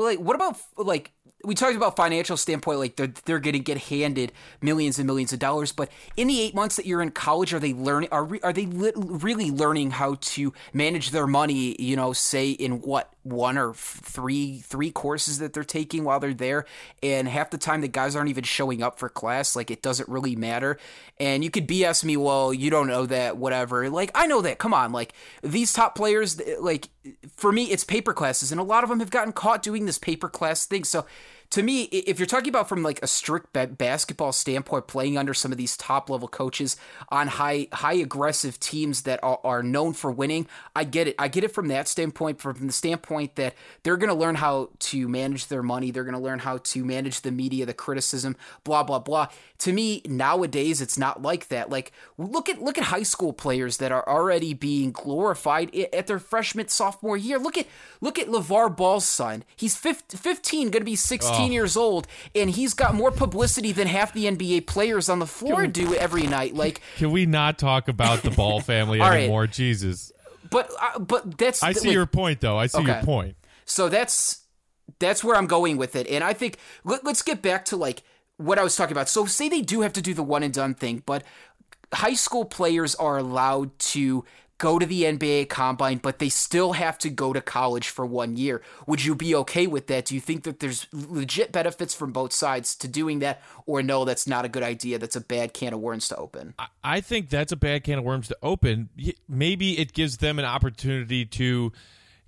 we talked about financial standpoint, like they're going to get handed millions and millions of dollars, but in the 8 months that you're in college, are they learning? Are they really learning how to manage their money? Say in one or three courses that they're taking while they're there, and half the time the guys aren't even showing up for class. Like, it doesn't really matter. And you could BS me, well, you don't know that, whatever. Like, I know that. Come on, like these top players, like for me, it's paper classes, and a lot of them have gotten caught doing this paper class thing. So to me, if you're talking about from like a strict basketball standpoint, playing under some of these top level coaches on high aggressive teams that are known for winning, I get it. I get it from that standpoint, from the standpoint that they're going to learn how to manage their money. They're going to learn how to manage the media, the criticism, blah, blah, blah. To me, nowadays, it's not like that. Like, look at high school players that are already being glorified at their freshman, sophomore year. Look at LeVar Ball's son. He's 15, going to be 16 years old, and he's got more publicity than half the NBA players on the floor do every night. Like, can we not talk about the Ball family anymore? Right. Jesus. But that's. I see your point, though. I see your point. So that's where I'm going with it, and I think let's get back to like what I was talking about. So say they do have to do the one and done thing, but high school players are allowed to go to the NBA Combine, but they still have to go to college for 1 year. Would you be okay with that? Do you think that there's legit benefits from both sides to doing that, or no, that's not a good idea? That's a bad can of worms to open. I think that's a bad can of worms to open. Maybe it gives them an opportunity to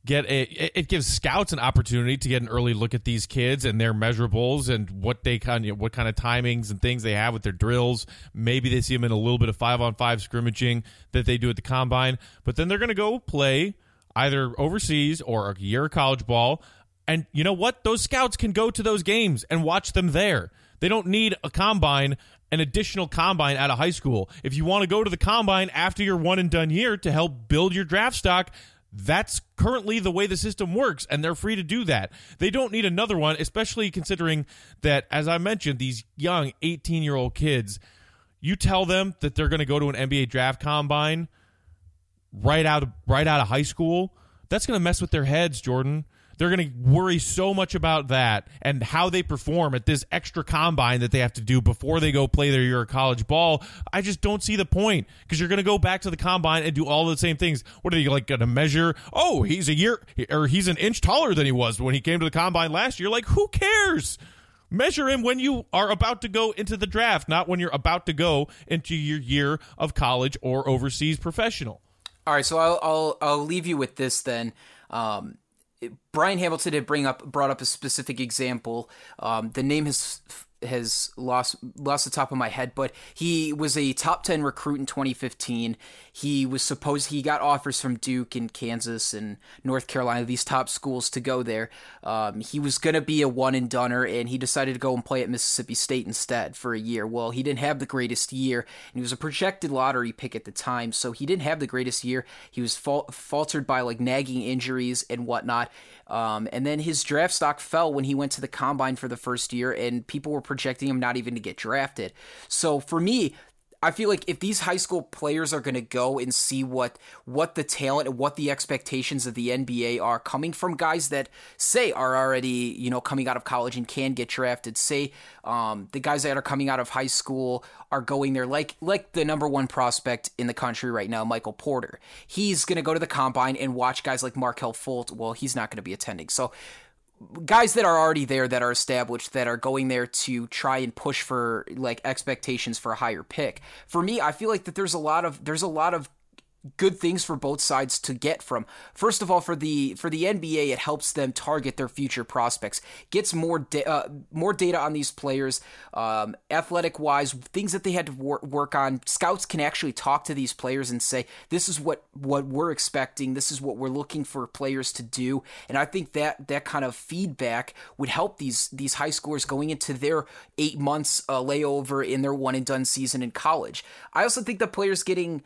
it gives scouts an opportunity to get an early look at these kids and their measurables and what kind of timings and things they have with their drills. Maybe they see them in a little bit of 5-on-5 scrimmaging that they do at the combine, but then they're going to go play either overseas or a year of college ball. And you know what? Those scouts can go to those games and watch them there. They don't need an additional combine out of high school. If you want to go to the combine after your one and done year to help build your draft stock, that's currently the way the system works, and they're free to do that. They don't need another one, especially considering that, as I mentioned, these young 18-year-old kids, you tell them that they're going to go to an NBA draft combine right out of high school, that's going to mess with their heads, Jordan. They're going to worry so much about that and how they perform at this extra combine that they have to do before they go play their year of college ball. I just don't see the point, because you're going to go back to the combine and do all the same things. What are you going to measure? Oh, he's an inch taller than he was when he came to the combine last year. Like, who cares? Measure him when you are about to go into the draft, not when you're about to go into your year of college or overseas professional. All right, so I'll leave you with this then. Brian Hamilton had brought up a specific example. The name has lost the top of my head, but he was a top 10 recruit in 2015. He got offers from Duke and Kansas and North Carolina, these top schools, to go there. He was going to be a one and doneer, and he decided to go and play at Mississippi State instead for a year. Well, he didn't have the greatest year, and he was a projected lottery pick at the time, so he didn't have the greatest year. He was faltered by nagging injuries and whatnot. And then his draft stock fell when he went to the combine for the first year, and people were projecting him not even to get drafted. So for me, I feel like if these high school players are going to go and see what the talent and what the expectations of the NBA are, coming from guys that say are already, coming out of college and can get drafted, say the guys that are coming out of high school are going there, like the number one prospect in the country right now, Michael Porter. He's going to go to the combine and watch guys like Markelle Fultz. Well, he's not going to be attending. So guys that are already there, that are established, that are going there to try and push for expectations for a higher pick. For me, I feel like that there's a lot of good things for both sides to get from. First of all, for the NBA, it helps them target their future prospects, gets more data on these players, athletic wise, things that they had to work on. Scouts can actually talk to these players and say, this is what we're expecting, this is what we're looking for players to do. And I think that kind of feedback would help these high schoolers going into their 8 months layover in their one and done season in college. I also think the players getting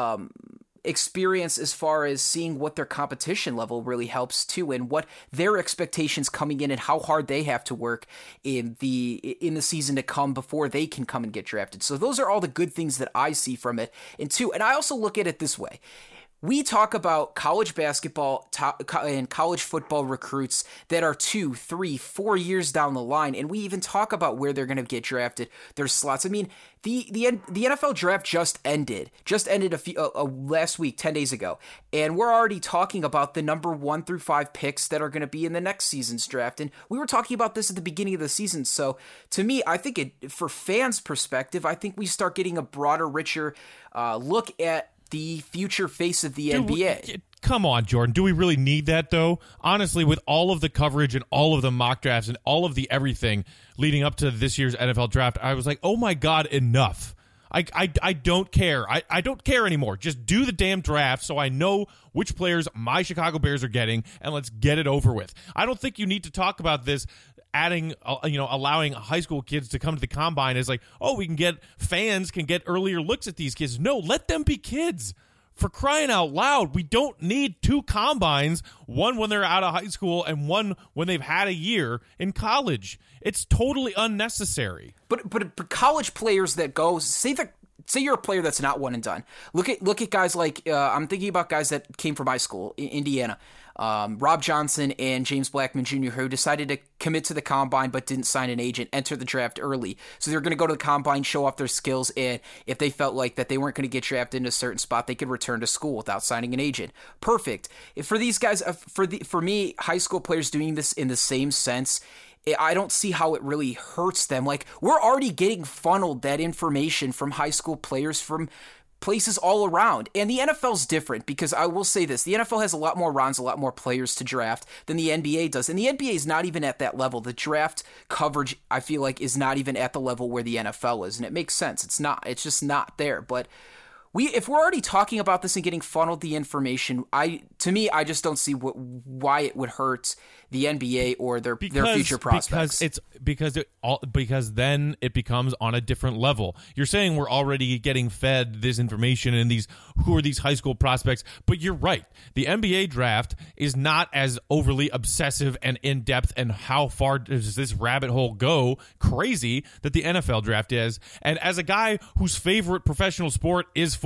experience as far as seeing what their competition level really helps too, and what their expectations coming in and how hard they have to work in the season to come before they can come and get drafted. So those are all the good things that I see from it. And I also look at it this way. We talk about college basketball and college football recruits that are 2, 3, 4 years down the line, and we even talk about where they're going to get drafted, their slots. I mean, the NFL draft just ended last week, 10 days ago, and we're already talking about the number 1 through 5 picks that are going to be in the next season's draft, and we were talking about this at the beginning of the season. So to me, I think for fans' perspective, I think we start getting a broader, richer look at the future face of the NBA. Come on, Jordan. Do we really need that, though? Honestly, with all of the coverage and all of the mock drafts and all of the everything leading up to this year's NFL draft, I was like, oh my God, enough. I don't care. I don't care anymore. Just do the damn draft so I know which players my Chicago Bears are getting, and let's get it over with. I don't think you need to talk about this allowing high school kids to come to the combine as fans can get earlier looks at these kids. No, let them be kids. For crying out loud, we don't need 2 combines, one when they're out of high school and one when they've had a year in college. It's totally unnecessary. But college players that go, say you're a player that's not one and done. Look at guys like I'm thinking about guys that came from high school in Indiana. Rob Johnson and James Blackman Jr., who decided to commit to the combine but didn't sign an agent, enter the draft early. So they're going to go to the combine, show off their skills, and if they felt like that they weren't going to get drafted in a certain spot, they could return to school without signing an agent. Perfect. For these guys, for me, high school players doing this in the same sense, I don't see how it really hurts them. Like, we're already getting funneled that information from high school players from places all around. And the NFL's different because I will say this, the NFL has a lot more rounds, a lot more players to draft than the NBA does. And the NBA is not even at that level. The draft coverage, I feel like, is not even at the level where the NFL is. And it makes sense. It's just not there. But if we're already talking about this and getting funneled the information, to me, I just don't see why it would hurt the NBA or their future prospects. Because then it becomes on a different level. You're saying we're already getting fed this information and who are these high school prospects, but you're right. The NBA draft is not as overly obsessive and in depth, and how far does this rabbit hole go crazy that the NFL draft is. And as a guy whose favorite professional sport is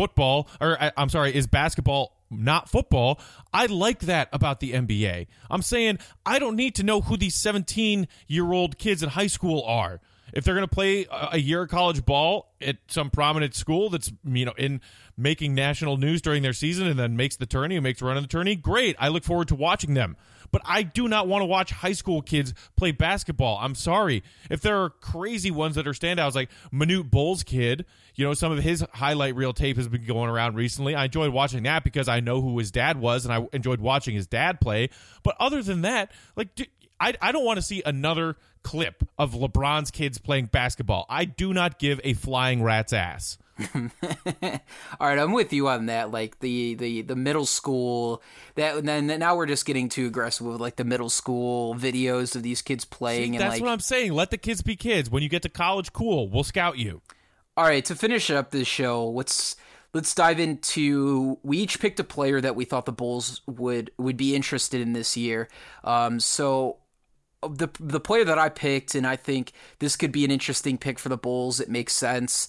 is basketball, not football, I like that about the NBA. I'm saying I don't need to know who these 17-year-old kids in high school are. If they're going to play a year of college ball at some prominent school that's, in making national news during their season and then makes the tourney and makes a run in the tourney, great. I look forward to watching them. But I do not want to watch high school kids play basketball. I'm sorry. If there are crazy ones that are standouts, like Manute Bol's kid, some of his highlight reel tape has been going around recently. I enjoyed watching that because I know who his dad was, and I enjoyed watching his dad play. But other than that, I don't want to see another clip of LeBron's kids playing basketball. I do not give a flying rat's ass. All right, I'm with you on that. Like the middle school, and then now we're just getting too aggressive with like the middle school videos of these kids playing. That's what I'm saying. Let the kids be kids. When you get to college, cool, we'll scout you. All right, to finish up this show, let's dive into. We each picked a player that we thought the Bulls would be interested in this year. So the player that I picked, and I think this could be an interesting pick for the Bulls. It makes sense.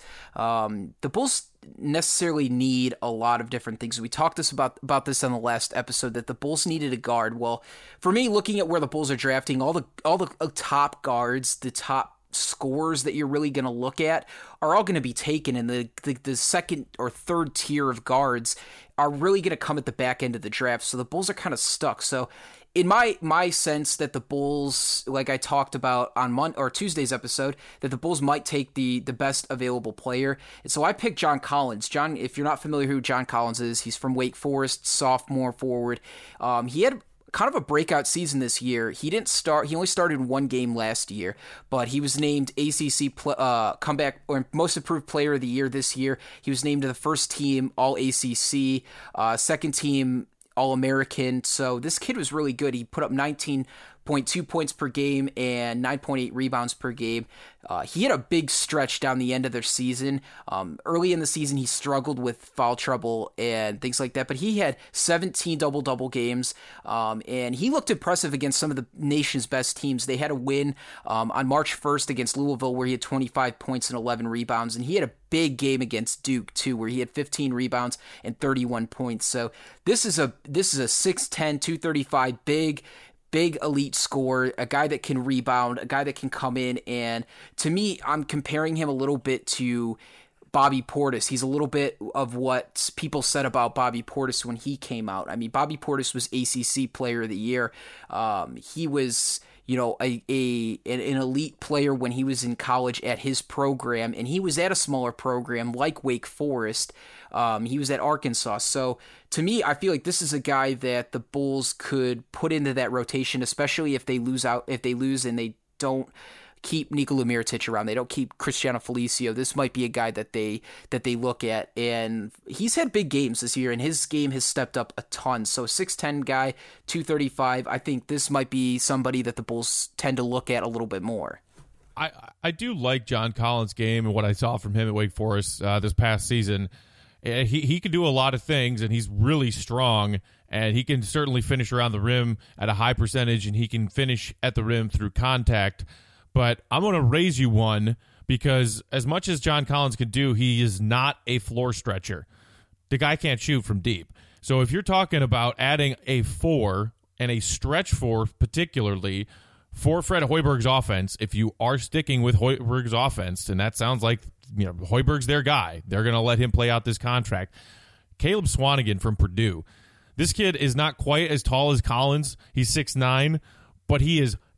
The Bulls necessarily need a lot of different things. We talked about this on the last episode, that the Bulls needed a guard. Well, for me, looking at where the Bulls are drafting, all the top guards, the top scores that you're really going to look at are all going to be taken, and the second or third tier of guards are really going to come at the back end of the draft. So the Bulls are kind of stuck. So in my sense, that the Bulls, like I talked about on Tuesday's episode, that the Bulls might take the best available player. And so I picked John Collins. John, if you're not familiar who John Collins is, he's from Wake Forest, sophomore forward. He had kind of a breakout season this year. He only started one game last year, but he was named ACC comeback or most improved player of the year this year. He was named to the first team All ACC, second team All-American. So this kid was really good. He put up 19.2 points per game and 9.8 rebounds per game. He had a big stretch down the end of their season. Early in the season, he struggled with foul trouble and things like that, but he had 17 double-double games, and he looked impressive against some of the nation's best teams. They had a win on March 1st against Louisville where he had 25 points and 11 rebounds, and he had a big game against Duke too, where he had 15 rebounds and 31 points. So this is a 6'10", 235 big elite scorer, a guy that can rebound, a guy that can come in, and to me, I'm comparing him a little bit to Bobby Portis. He's a little bit of what people said about Bobby Portis when he came out. I mean, Bobby Portis was ACC Player of the Year. He was, an elite player when he was in college at his program, and he was at a smaller program like Wake Forest. He was at Arkansas. So to me, I feel like this is a guy that the Bulls could put into that rotation, especially if they lose and they don't keep Nikola Mirotic around. They don't keep Cristiano Felicio. This might be a guy that they look at, and he's had big games this year, and his game has stepped up a ton. So 6'10" guy, 235. I think this might be somebody that the Bulls tend to look at a little bit more. I do like John Collins' game and what I saw from him at Wake Forest this past season. He can do a lot of things, and he's really strong, and he can certainly finish around the rim at a high percentage, and he can finish at the rim through contact. But I'm going to raise you one, because as much as John Collins can do, he is not a floor stretcher. The guy can't shoot from deep. So if you're talking about adding a 4 and a stretch 4 particularly for Fred Hoiberg's offense, if you are sticking with Hoiberg's offense, and that sounds like Hoiberg's their guy, they're going to let him play out this contract. Caleb Swanigan from Purdue. This kid is not quite as tall as Collins. He's 6'9", but he is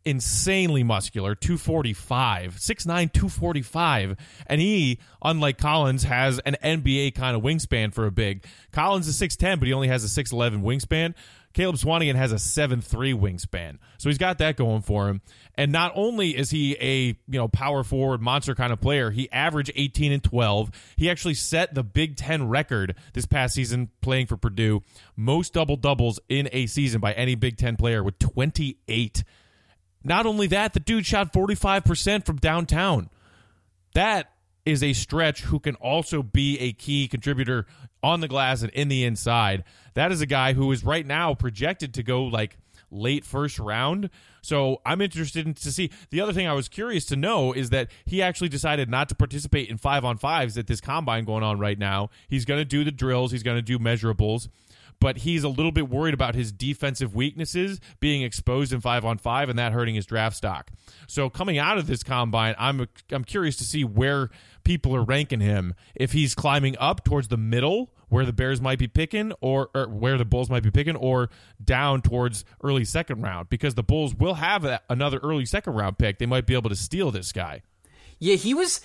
insanely muscular, 245, 6'9", 245. And he, unlike Collins, has an NBA kind of wingspan for a big. Collins is 6'10", but he only has a 6'11" wingspan. Caleb Swanigan has a 7'3" wingspan. So he's got that going for him. And not only is he a power forward monster kind of player, he averaged 18 and 12. He actually set the Big Ten record this past season playing for Purdue. Most double-doubles in a season by any Big Ten player with 28. Not only that, the dude shot 45% from downtown. That is a stretch who can also be a key contributor on the glass and in the inside. That is a guy who is right now projected to go like late first round. So I'm interested to see. The other thing I was curious to know is that he actually decided not to participate in 5-on-5s at this combine going on right now. He's going to do the drills. He's going to do measurables. But he's a little bit worried about his defensive weaknesses being exposed in 5-on-5 and that hurting his draft stock. So coming out of this combine, I'm curious to see where people are ranking him. If he's climbing up towards the middle where the Bears might be picking or where the Bulls might be picking, or down towards early second round, because the Bulls will have another early second round pick. They might be able to steal this guy. Yeah,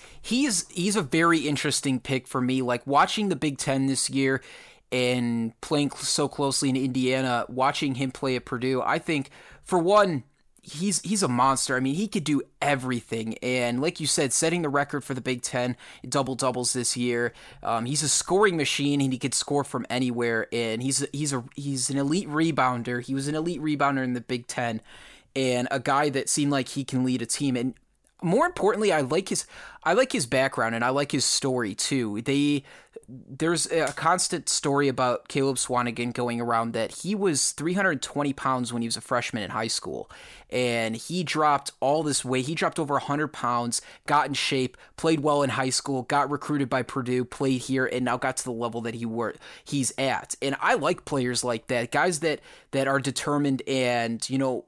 he's a very interesting pick for me. Like watching the Big Ten this year and playing so closely in Indiana, watching him play at Purdue, I think, for one, he's a monster. I mean, he could do everything. And like you said, setting the record for the Big Ten double-doubles this year. He's a scoring machine, and he could score from anywhere. And he's an elite rebounder. He was an elite rebounder in the Big Ten, and a guy that seemed like he can lead a team. And more importantly, I like his background, and I like his story too. There's a constant story about Caleb Swanigan going around that he was 320 pounds when he was a freshman in high school, and he dropped all this weight. He dropped over 100 pounds, got in shape, played well in high school, got recruited by Purdue, played here, and now got to the level that he's at. And I like players like that, guys that are determined and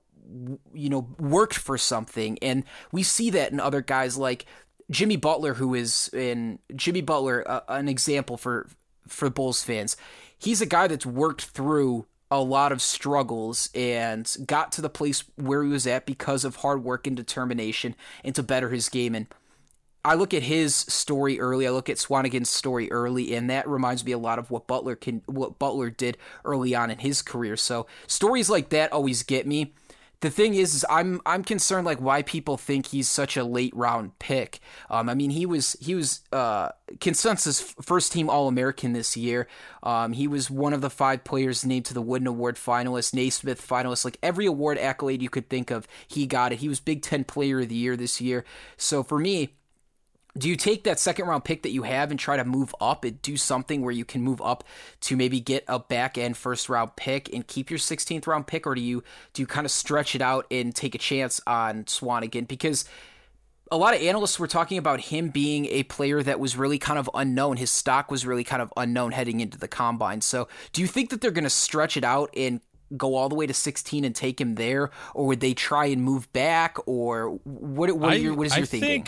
worked for something. And we see that in other guys like Jimmy Butler, an example for Bulls fans. He's a guy that's worked through a lot of struggles and got to the place where he was at because of hard work and determination and to better his game. And I look at his story early. I look at Swanigan's story early, and that reminds me a lot of what Butler did early on in his career. So stories like that always get me. The thing is I'm concerned like why people think he's such a late round pick. I mean, he was consensus first team All-American this year. He was one of the 5 players named to the Wooden Award finalists, Naismith finalists, like every award accolade you could think of, he got it. He was Big Ten Player of the Year this year. So for me, do you take that second round pick that you have and try to move up and do something where you can move up to maybe get a back end first round pick and keep your 16th round pick, or do you kind of stretch it out and take a chance on Swanigan? Because a lot of analysts were talking about him being a player that was really kind of unknown. His stock was really kind of unknown heading into the combine. So do you think that they're going to stretch it out and go all the way to 16 and take him there, or would they try and move back, or what is your thinking?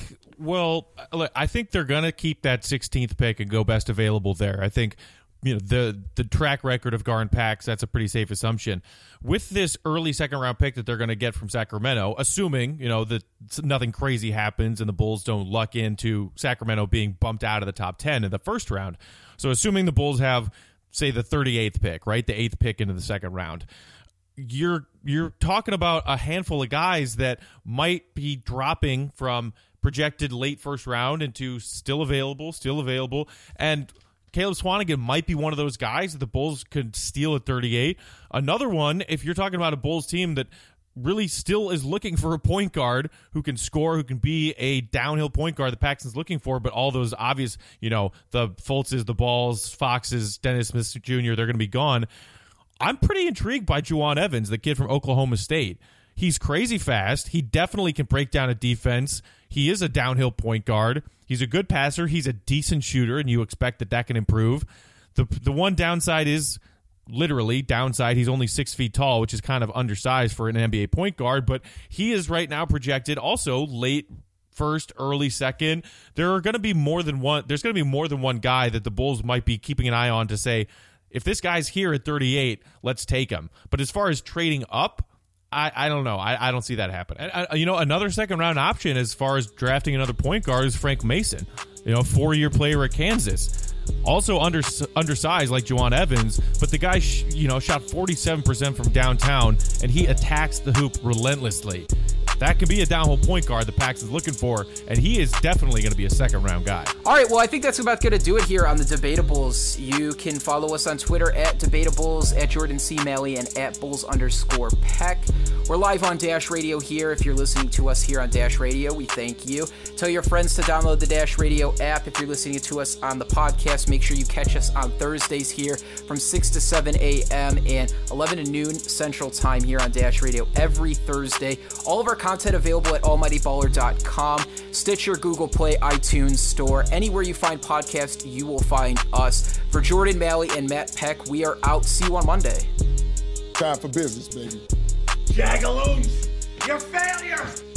I think they're going to keep that 16th pick and go best available there. I think the track record of Garn Pax, that's a pretty safe assumption. With this early second round pick that they're going to get from Sacramento, assuming that nothing crazy happens and the Bulls don't luck into Sacramento being bumped out of the top 10 in the first round. So assuming the Bulls have, say, the 38th pick, right? The 8th pick into the second round. You're talking about a handful of guys that might be dropping from projected late first round into still available. And Caleb Swanigan might be one of those guys that the Bulls could steal at 38. Another one, if you're talking about a Bulls team that really still is looking for a point guard who can score, who can be a downhill point guard that Paxton's looking for, but all those obvious, the Fultzes, the Balls, Foxes, Dennis Smith Jr., they're going to be gone. I'm pretty intrigued by Juwan Evans, the kid from Oklahoma State. He's crazy fast. He definitely can break down a defense. He is a downhill point guard. He's a good passer. He's a decent shooter, and you expect that can improve. The one downside is literally downside. He's only 6 feet tall, which is kind of undersized for an NBA point guard, but he is right now projected also late first, early second. There's going to be more than one guy that the Bulls might be keeping an eye on to say, if this guy's here at 38, let's take him. But as far as trading up, I don't know. I don't see that happen. Another second-round option as far as drafting another point guard is Frank Mason, 4-year player at Kansas. Also undersized like Juwan Evans, but the guy, shot 47% from downtown, and he attacks the hoop relentlessly. That can be a downhole point guard the Pax is looking for, and he is definitely going to be a second-round guy. All right, well, I think that's about going to do it here on the Debatables. You can follow us on Twitter at Debatables, at Jordan C. Malley, and at Bulls_Peck. We're live on Dash Radio here. If you're listening to us here on Dash Radio, we thank you. Tell your friends to download the Dash Radio app. If you're listening to us on the podcast, make sure you catch us on Thursdays here from 6 to 7 a.m. and 11 to noon Central Time here on Dash Radio every Thursday. All of our content available at almightyballer.com, Stitcher, Google Play, iTunes Store. Anywhere you find podcasts, you will find us. For Jordan Malley and Matt Peck, we are out. See you on Monday. Time for business, baby. Jagaloons, you're failures!